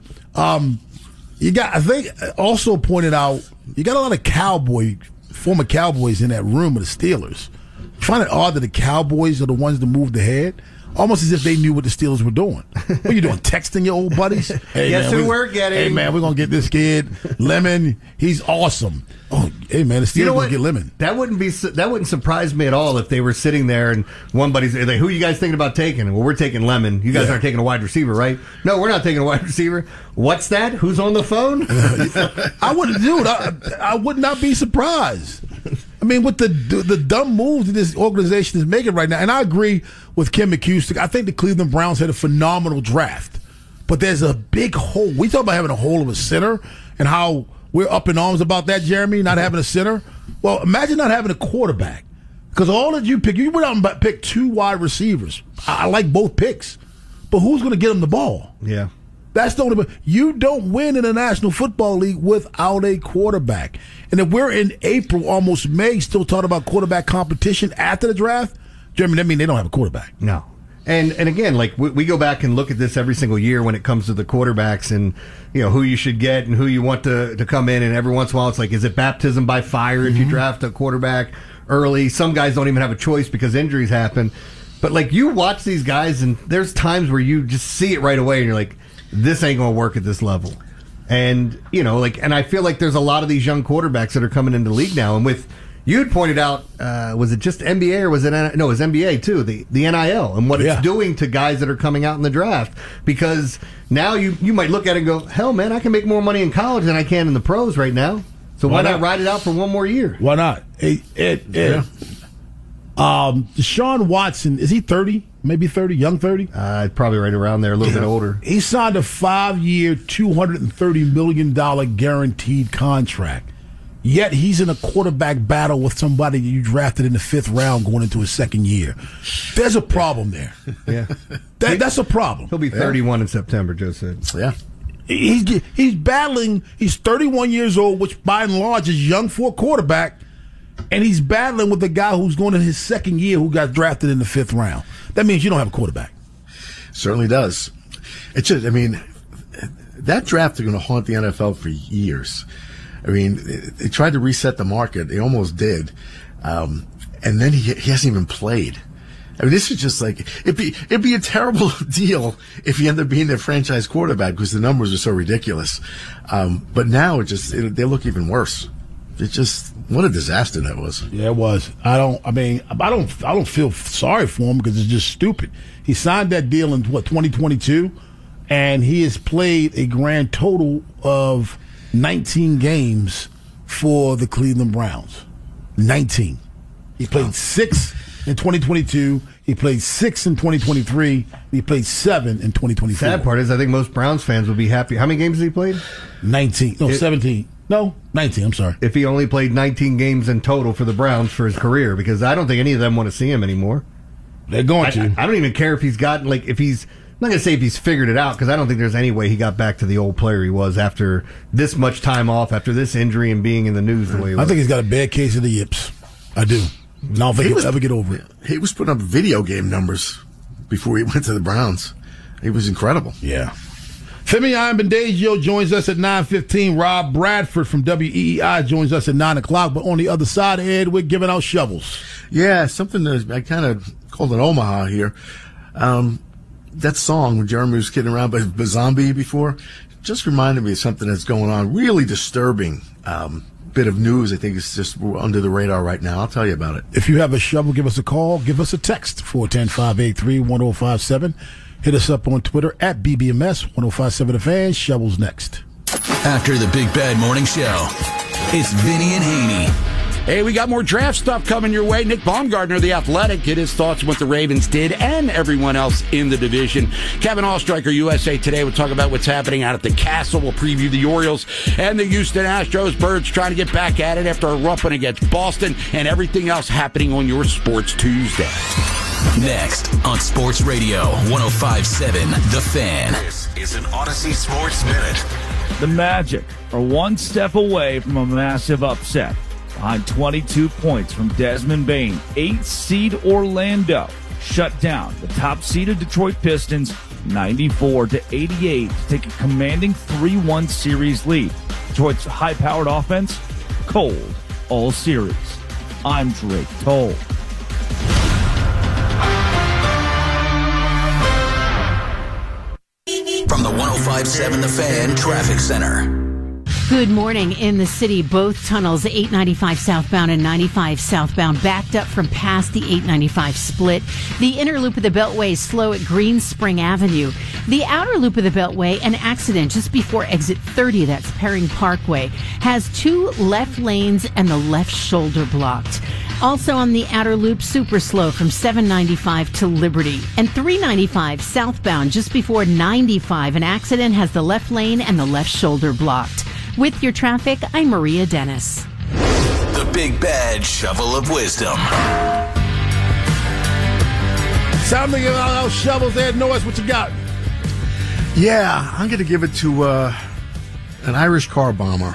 I think also pointed out, you got a lot of former Cowboys in that room with the Steelers. I find it odd that the Cowboys are the ones that moved ahead. Almost as if they knew what the Steelers were doing. What are you doing, texting your old buddies? Hey, guess who we're getting? Hey, man, we're going to get this kid, Lemon. He's awesome. Oh, hey, man, the Steelers going to get Lemon. That wouldn't surprise me at all if they were sitting there and one buddy's like, who are you guys thinking about taking? Well, we're taking Lemon. You guys aren't taking a wide receiver, right? No, we're not taking a wide receiver. What's that? Who's on the phone? I would not be surprised. I mean, with the dumb moves that this organization is making right now, and I agree with Kim McCusick. I think the Cleveland Browns had a phenomenal draft, but there's a big hole. We talk about having a hole of a center and how we're up in arms about that, Jeremy, not having a center. Well, imagine not having a quarterback, because all that you went out and picked 2 wide receivers. I like both picks, but who's going to get them the ball? Yeah. That's the only. You don't win in the National Football League without a quarterback. And if we're in April, almost May, still talking about quarterback competition after the draft, Jeremy, that means they don't have a quarterback. No. And again, like we go back and look at this every single year when it comes to the quarterbacks and who you should get and who you want to come in. And every once in a while, it's like, is it baptism by fire if you draft a quarterback early? Some guys don't even have a choice because injuries happen. But like you watch these guys, and there's times where you just see it right away, and you're like, this ain't going to work at this level. And, and I feel like there's a lot of these young quarterbacks that are coming into the league now. And you had pointed out, was it just NBA or was it, no, it was NBA too, the NIL and what it's doing to guys that are coming out in the draft. Because now you might look at it and go, hell, man, I can make more money in college than I can in the pros right now. So why not ride it out for one more year? Why not? Deshaun Watson, is he 30? Maybe 30, young 30? Probably right around there, a little bit older. He signed a 5-year, $230 million guaranteed contract. Yet he's in a quarterback battle with somebody you drafted in the 5th round going into his 2nd year. There's a problem there. Yeah, that's a problem. He'll be 31 in September, Joe said. Yeah. He's battling. He's 31 years old, which by and large is young for a quarterback. And he's battling with a guy who's going in his 2nd year who got drafted in the 5th round. That means you don't have a quarterback. Certainly does. It's just, that draft is going to haunt the NFL for years. They tried to reset the market. They almost did. And then he hasn't even played. This is just like, it'd be a terrible deal if he ended up being their franchise quarterback because the numbers are so ridiculous. But now they look even worse. It's just, what a disaster that was. Yeah, it was. I don't feel sorry for him because it's just stupid. He signed that deal in 2022, and he has played a grand total of 19 games for the Cleveland Browns. 19. He played 6 in 2022. He played 6 in 2023. He played 7 in 2024. Sad part is I think most Browns fans would be happy. How many games has he played? 19. No, 17. No, 19, I'm sorry. If he only played 19 games in total for the Browns for his career, because I don't think any of them want to see him anymore. They're going to. I don't even care if he's gotten, I'm not going to say if he's figured it out, because I don't think there's any way he got back to the old player he was after this much time off, after this injury and being in the news the way he was. I think he's got a bad case of the yips. I do. I don't think he'll ever get over it. He was putting up video game numbers before he went to the Browns. He was incredible. Yeah. Femi Bendejo joins us at 9:15. Rob Bradford from WEEI joins us at 9 o'clock. But on the other side, Ed, we're giving out shovels. Yeah, something that I kind of called an Omaha here. That song when Jeremy was kidding around by Zombie before just reminded me of something that's going on. Really disturbing bit of news. I think it's just under the radar right now. I'll tell you about it. If you have a shovel, give us a call. Give us a text, 410-583-1057. Hit us up on Twitter at BBMS 1057 The Fan. Shovels next. After the Big Bad Morning Show, it's Vinny and Haney. Hey, we got more draft stuff coming your way. Nick Baumgartner, The Athletic, get his thoughts on what the Ravens did and everyone else in the division. Kevin Allstriker, USA Today, will talk about what's happening out at the Castle. We'll preview the Orioles and the Houston Astros. Birds trying to get back at it after a rough one against Boston, and everything else happening on your Sports Tuesday. Next on Sports Radio 105.7 The Fan. This is an Odyssey Sports Minute. The Magic are one step away from a massive upset. Behind 22 points from Desmond Bain, 8th seed Orlando shut down the top-seeded Detroit Pistons 94-88 to take a commanding 3-1 series lead. Detroit's high-powered offense, cold all series. I'm Drake Toll. From the 105.7 The Fan Traffic Center. Good morning. In the city, both tunnels, 895 southbound and 95 southbound, backed up from past the 895 split. The inner loop of the Beltway is slow at Green Spring Avenue. The outer loop of the Beltway, an accident just before exit 30, that's Perring Parkway, has 2 left lanes and the left shoulder blocked. Also on the outer loop, super slow from 795 to Liberty. And 395 southbound just before 95, an accident has the left lane and the left shoulder blocked. With your traffic, I'm Maria Dennis. The Big Bad Shovel of Wisdom. Sound me about those shovels there, Norris. What you got? Yeah, I'm going to give it to an Irish car bomber.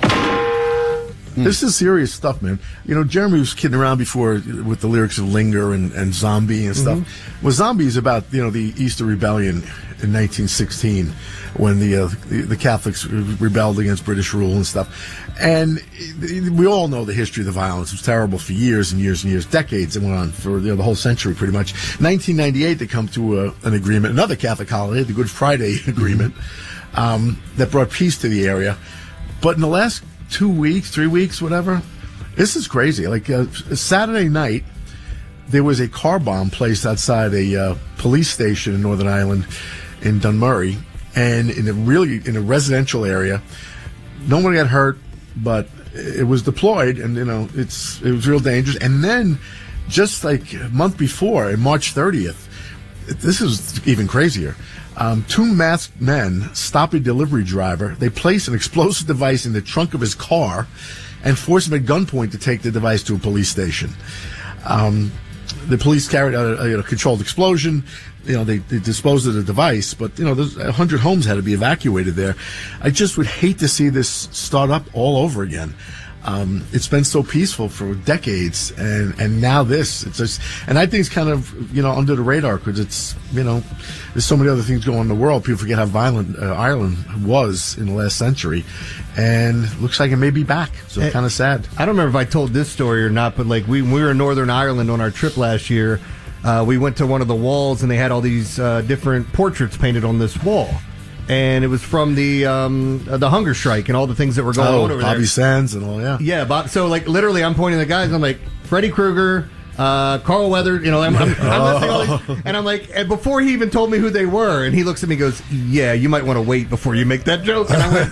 This is serious stuff, man. You know, Jeremy was kidding around before with the lyrics of Linger and Zombie and stuff. Well, Zombie is about, you know, the Easter Rebellion in 1916 when the Catholics rebelled against British rule and stuff. And we all know the history of the violence. It was terrible for years and years and years, decades. It went on for the whole century pretty much. 1998, they come to an agreement, another Catholic holiday, the Good Friday Agreement, that brought peace to the area. But in the last 2 weeks, 3 weeks, whatever. This is crazy. Like Saturday night, there was a car bomb placed outside a police station in Northern Ireland in Dunmurry, and in a residential area. No one got hurt, but it was deployed, and you know it was real dangerous. And then, just like a month before, on March 30th, this is even crazier. 2 masked men stop a delivery driver. They place an explosive device in the trunk of his car and force him at gunpoint to take the device to a police station. The police carried out a controlled explosion. You know, they disposed of the device, but, you know, there's 100 homes had to be evacuated there. I just would hate to see this start up all over again. It's been so peaceful for decades, and now this. It's just, and I think it's kind of, you know, under the radar because it's, you know, there's so many other things going on in the world. People forget how violent Ireland was in the last century, and looks like it may be back. So it's kind of sad. I don't remember if I told this story or not, but like when we were in Northern Ireland on our trip last year, we went to one of the walls and they had all these different portraits painted on this wall. And it was from the hunger strike and all the things that were going on over Bobby there. Sands and all, yeah. Yeah, Bob, so like literally I'm pointing at the guys, I'm like, Freddy Krueger, Carl Weathers, you know, I'm listing all these, and I'm like, and before he even told me who they were, and he looks at me and goes, yeah, you might want to wait before you make that joke. And I went,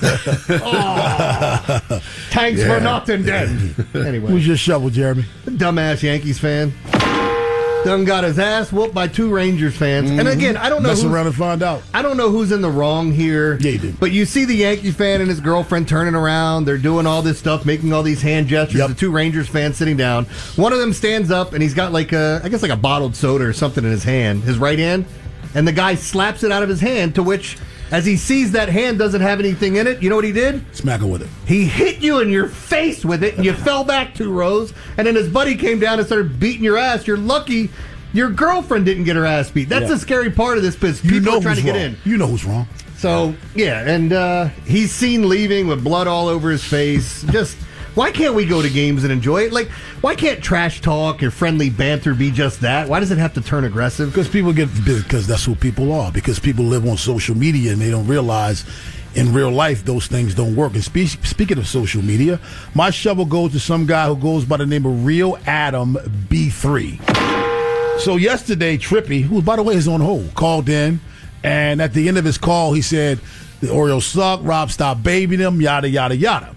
oh, thanks for nothing, then. Anyway. Who's your shovel, Jeremy? Dumbass Yankees fan. Done got his ass whooped by 2 Rangers fans. And again, I don't know Mess around and find out. I don't know who's in the wrong here. Yeah, you did. But you see the Yankees fan and his girlfriend turning around. They're doing all this stuff, making all these hand gestures. Yep. The 2 Rangers fans sitting down. One of them stands up and he's got like I guess like a bottled soda or something in his hand, his right hand. And the guy slaps it out of his hand, to which, as he sees that hand doesn't have anything in it, you know what he did? Smack him with it. He hit you in your face with it, and you fell back 2 rows. And then his buddy came down and started beating your ass. You're lucky your girlfriend didn't get her ass beat. That's the scary part of this because people are trying to get in. You know who's wrong. So, yeah, and he's seen leaving with blood all over his face. Just, why can't we go to games and enjoy it? Like, why can't trash talk or friendly banter be just that? Why does it have to turn aggressive? Because that's who people are. Because people live on social media and they don't realize in real life those things don't work. And speaking of social media, my shovel goes to some guy who goes by the name of Real Adam B3. So yesterday, Trippy, who by the way is on hold, called in, and at the end of his call, he said the Orioles suck. Rob stopped babying them, yada yada yada.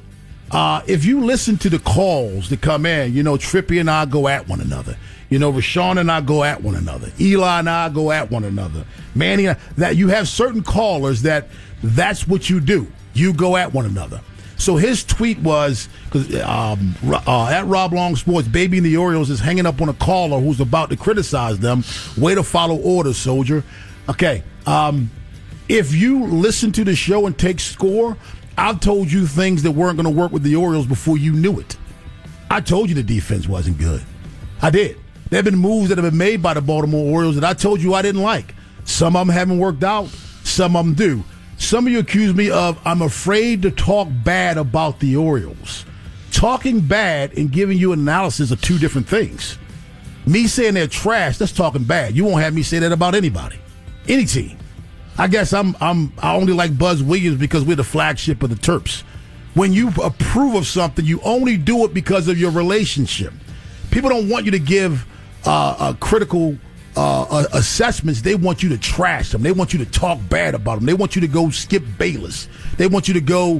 if you listen to the calls that come in, Trippie and I go at one another. Rashawn and I go at one another. Eli and I go at one another. Manny, that you have certain callers that's what you do. You go at one another. So his tweet was, at Rob Long Sports, baby in the Orioles is hanging up on a caller who's about to criticize them. Way to follow orders, soldier. Okay. If you listen to the show and take score, I've told you things that weren't going to work with the Orioles before you knew it. I told you the defense wasn't good. I did. There have been moves that have been made by the Baltimore Orioles that I told you I didn't like. Some of them haven't worked out. Some of them do. Some of you accuse me of I'm afraid to talk bad about the Orioles. Talking bad and giving you an analysis are two different things. Me saying they're trash, that's talking bad. You won't have me say that about anybody. Any team. I guess I only like Buzz Williams because we're the flagship of the Terps. When you approve of something, you only do it because of your relationship. People don't want you to give critical assessments. They want you to trash them. They want you to talk bad about them. They want you to go Skip Bayless. They want you to go,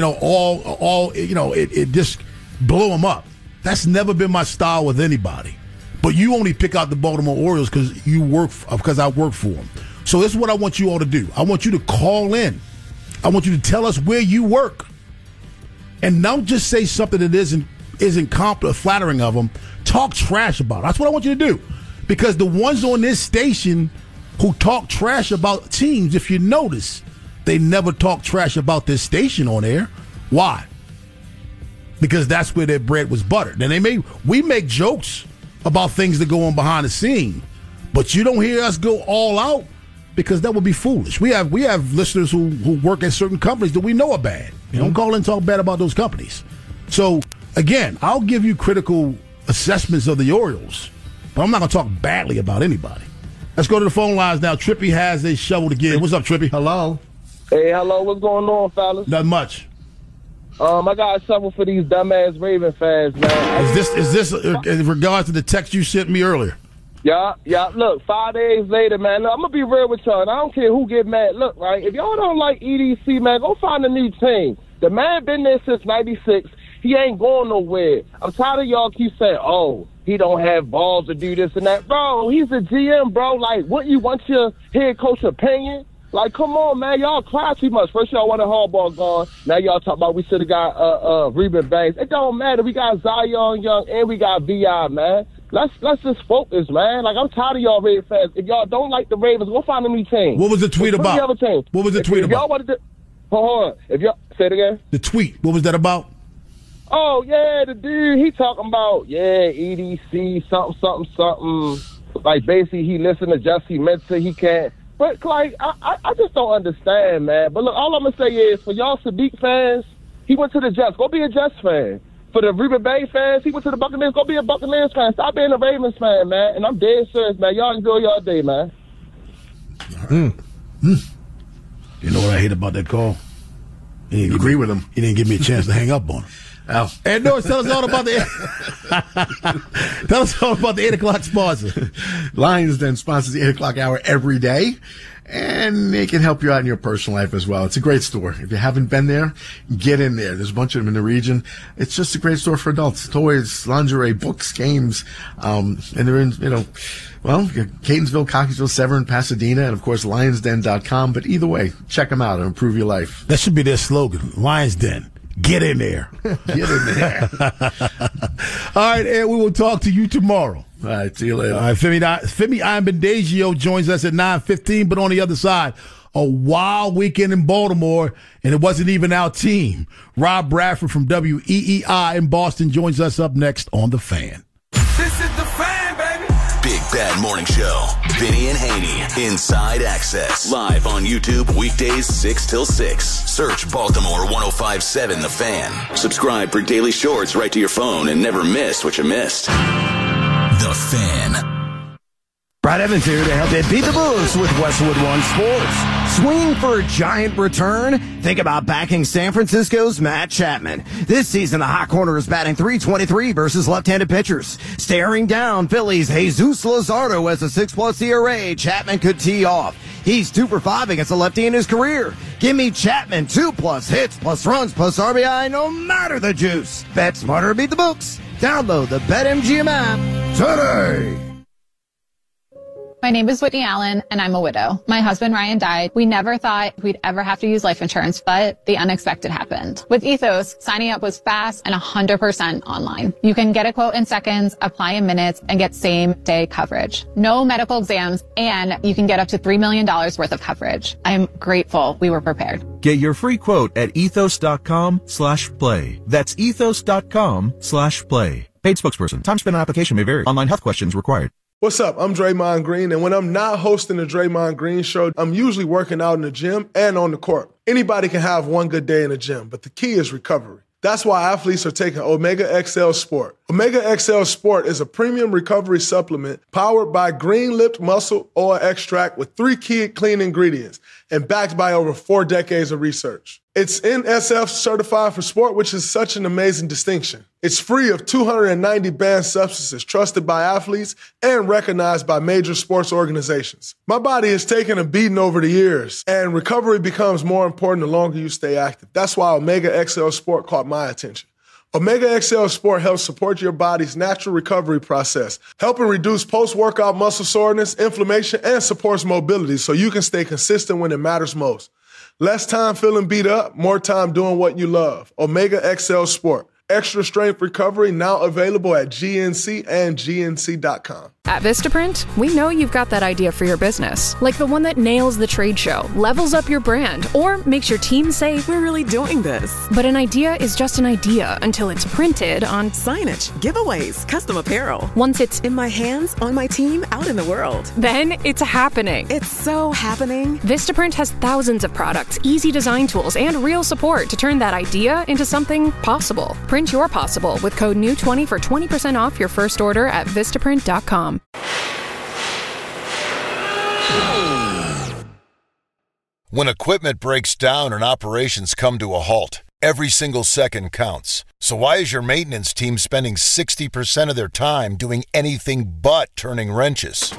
just blow them up. That's never been my style with anybody. But you only pick out the Baltimore Orioles because I work for them. So this is what I want you all to do. I want you to call in. I want you to tell us where you work. And don't just say something that isn't flattering of them. Talk trash about it. That's what I want you to do. Because the ones on this station who talk trash about teams, if you notice, they never talk trash about this station on air. Why? Because that's where their bread was buttered. And we make jokes about things that go on behind the scene, but you don't hear us go all out because that would be foolish. We have listeners who work at certain companies that we know are bad. You don't call and talk bad about those companies. So again, I'll give you critical assessments of the Orioles, but I'm not going to talk badly about anybody. Let's go to the phone lines now. Trippie has a shovel to give. What's up, Trippie? Hello. Hey, hello. What's going on, fellas? Not much. I got a shovel for these dumbass Raven fans, man. Is this in regards to the text you sent me earlier? Yeah. Look, 5 days later, man. Look, I'm going to be real with y'all, and I don't care who get mad. Look, right, if y'all don't like EDC, man, go find a new team. The man been there since 96. He ain't going nowhere. I'm tired of y'all keep saying, oh, he don't have balls to do this and that. Bro, he's a GM, bro. Like, wouldn't you want your head coach opinion? Like, come on, man. Y'all cry too much. First y'all want a Harbaugh gone. Now y'all talk about we should have got Reuben Banks. It don't matter. We got Zion Young and we got V.I., man. Let's just focus, man. Like, I'm tired of y'all Ravens fans. If y'all don't like the Ravens, go find a new team. What was the tweet about? The other team. What was the tweet about? Y'all wanted to, hold on. If y'all say it again. The tweet. What was that about? Oh, yeah, the dude, he talking about, EDC, something. Like, basically, he listened to Jesse Mensah. He can't. But, like, I just don't understand, man. But, look, all I'm going to say is, for y'all Sadiq fans, he went to the Jets. Go be a Jets fan. For the Reuben Bay fans, he went to the Buccaneers. Go be a Buccaneers fan. Stop being a Ravens fan, man. And I'm dead serious, man. Y'all enjoy y'all day, man. You know what I hate about that call? You agree with him. He didn't give me a chance to hang up on him. Oh. And Norris, tell us all about the 8 o'clock sponsor. Lions Den sponsors the 8 o'clock hour every day, and it can help you out in your personal life as well. It's a great store. If you haven't been there, get in there. There's a bunch of them in the region. It's just a great store for adults. Toys, lingerie, books, games, and they're in, Catonsville, Cockeysville, Severn, Pasadena, and of course, LionsDen.com. But either way, check them out and improve your life. That should be their slogan, Lions Den. Get in there. Get in there. All right, and we will talk to you tomorrow. All right, see you later. All right, Femi Imbendazio joins us at 9:15, but on the other side, a wild weekend in Baltimore, and it wasn't even our team. Rob Bradford from WEEI in Boston joins us up next on The Fan. This is The Fan, baby. Big Bad Morning Show. Vinny and Haney. Inside Access. Live on YouTube weekdays 6 till 6. Search Baltimore 105.7 The Fan. Subscribe for daily shorts right to your phone and never miss what you missed. The Fan. Brad Evans here to help you beat the booze with Westwood One Sports. Swing for a giant return? Think about backing San Francisco's Matt Chapman. This season, the hot corner is batting .323 versus left-handed pitchers. Staring down Phillies' Jesus Luzardo as a 6+ ERA, Chapman could tee off. He's 2 for 5 against a lefty in his career. Give me Chapman 2+ hits, plus runs, plus RBI, no matter the juice. Bet smarter, beat the books. Download the BetMGM app today. My name is Whitney Allen, and I'm a widow. My husband, Ryan, died. We never thought we'd ever have to use life insurance, but the unexpected happened. With Ethos, signing up was fast and 100% online. You can get a quote in seconds, apply in minutes, and get same-day coverage. No medical exams, and you can get up to $3 million worth of coverage. I'm grateful we were prepared. Get your free quote at ethos.com/play. That's ethos.com/play. Paid spokesperson. Time spent on application may vary. Online health questions required. What's up? I'm Draymond Green, and when I'm not hosting the Draymond Green Show, I'm usually working out in the gym and on the court. Anybody can have one good day in the gym, but the key is recovery. That's why athletes are taking Omega XL Sport. Omega XL Sport is a premium recovery supplement powered by green-lipped muscle oil extract with 3 key clean ingredients and backed by over 4 decades of research. It's NSF certified for sport, which is such an amazing distinction. It's free of 290 banned substances trusted by athletes and recognized by major sports organizations. My body has taken a beating over the years, and recovery becomes more important the longer you stay active. That's why Omega XL Sport caught my attention. Omega XL Sport helps support your body's natural recovery process, helping reduce post-workout muscle soreness, inflammation, and supports mobility so you can stay consistent when it matters most. Less time feeling beat up, more time doing what you love. Omega XL Sport. Extra strength recovery now available at GNC and GNC.com. At Vistaprint, we know you've got that idea for your business, like the one that nails the trade show, levels up your brand, or makes your team say, we're really doing this. But an idea is just an idea until it's printed on signage, giveaways, custom apparel. Once it's in my hands, on my team, out in the world. Then it's happening. It's so happening. Vistaprint has thousands of products, easy design tools, and real support to turn that idea into something possible. Print your possible with code NEW20 for 20% off your first order at Vistaprint.com. When equipment breaks down and operations come to a halt, every single second counts. So why is your maintenance team spending 60% of their time doing anything but turning wrenches?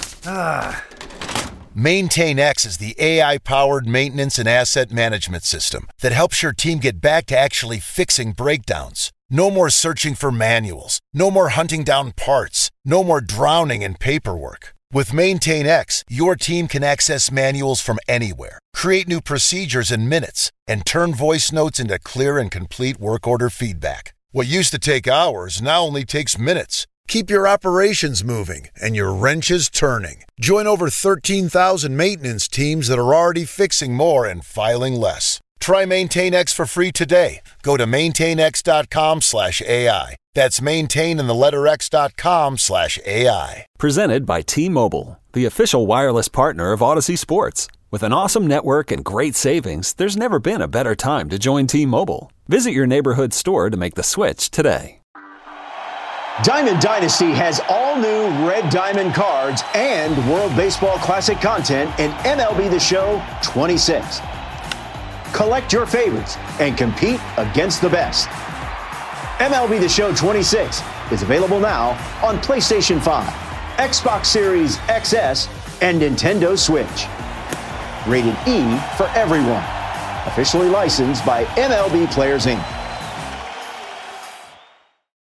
MaintainX is the AI-powered maintenance and asset management system that helps your team get back to actually fixing breakdowns. No more searching for manuals. No more hunting down parts. No more drowning in paperwork. With MaintainX, your team can access manuals from anywhere, create new procedures in minutes, and turn voice notes into clear and complete work order feedback. What used to take hours now only takes minutes. Keep your operations moving and your wrenches turning. Join over 13,000 maintenance teams that are already fixing more and filing less. Try MaintainX for free today. Go to maintainx.com/AI. That's maintain in the letter X.com/AI. Presented by T-Mobile, the official wireless partner of Odyssey Sports. With an awesome network and great savings, there's never been a better time to join T-Mobile. Visit your neighborhood store to make the switch today. Diamond Dynasty has all new Red Diamond cards and World Baseball Classic content in MLB The Show 26. Collect your favorites and compete against the best. MLB The Show 26 is available now on PlayStation 5, Xbox Series XS, and Nintendo Switch. Rated E for everyone. Officially licensed by MLB Players Inc.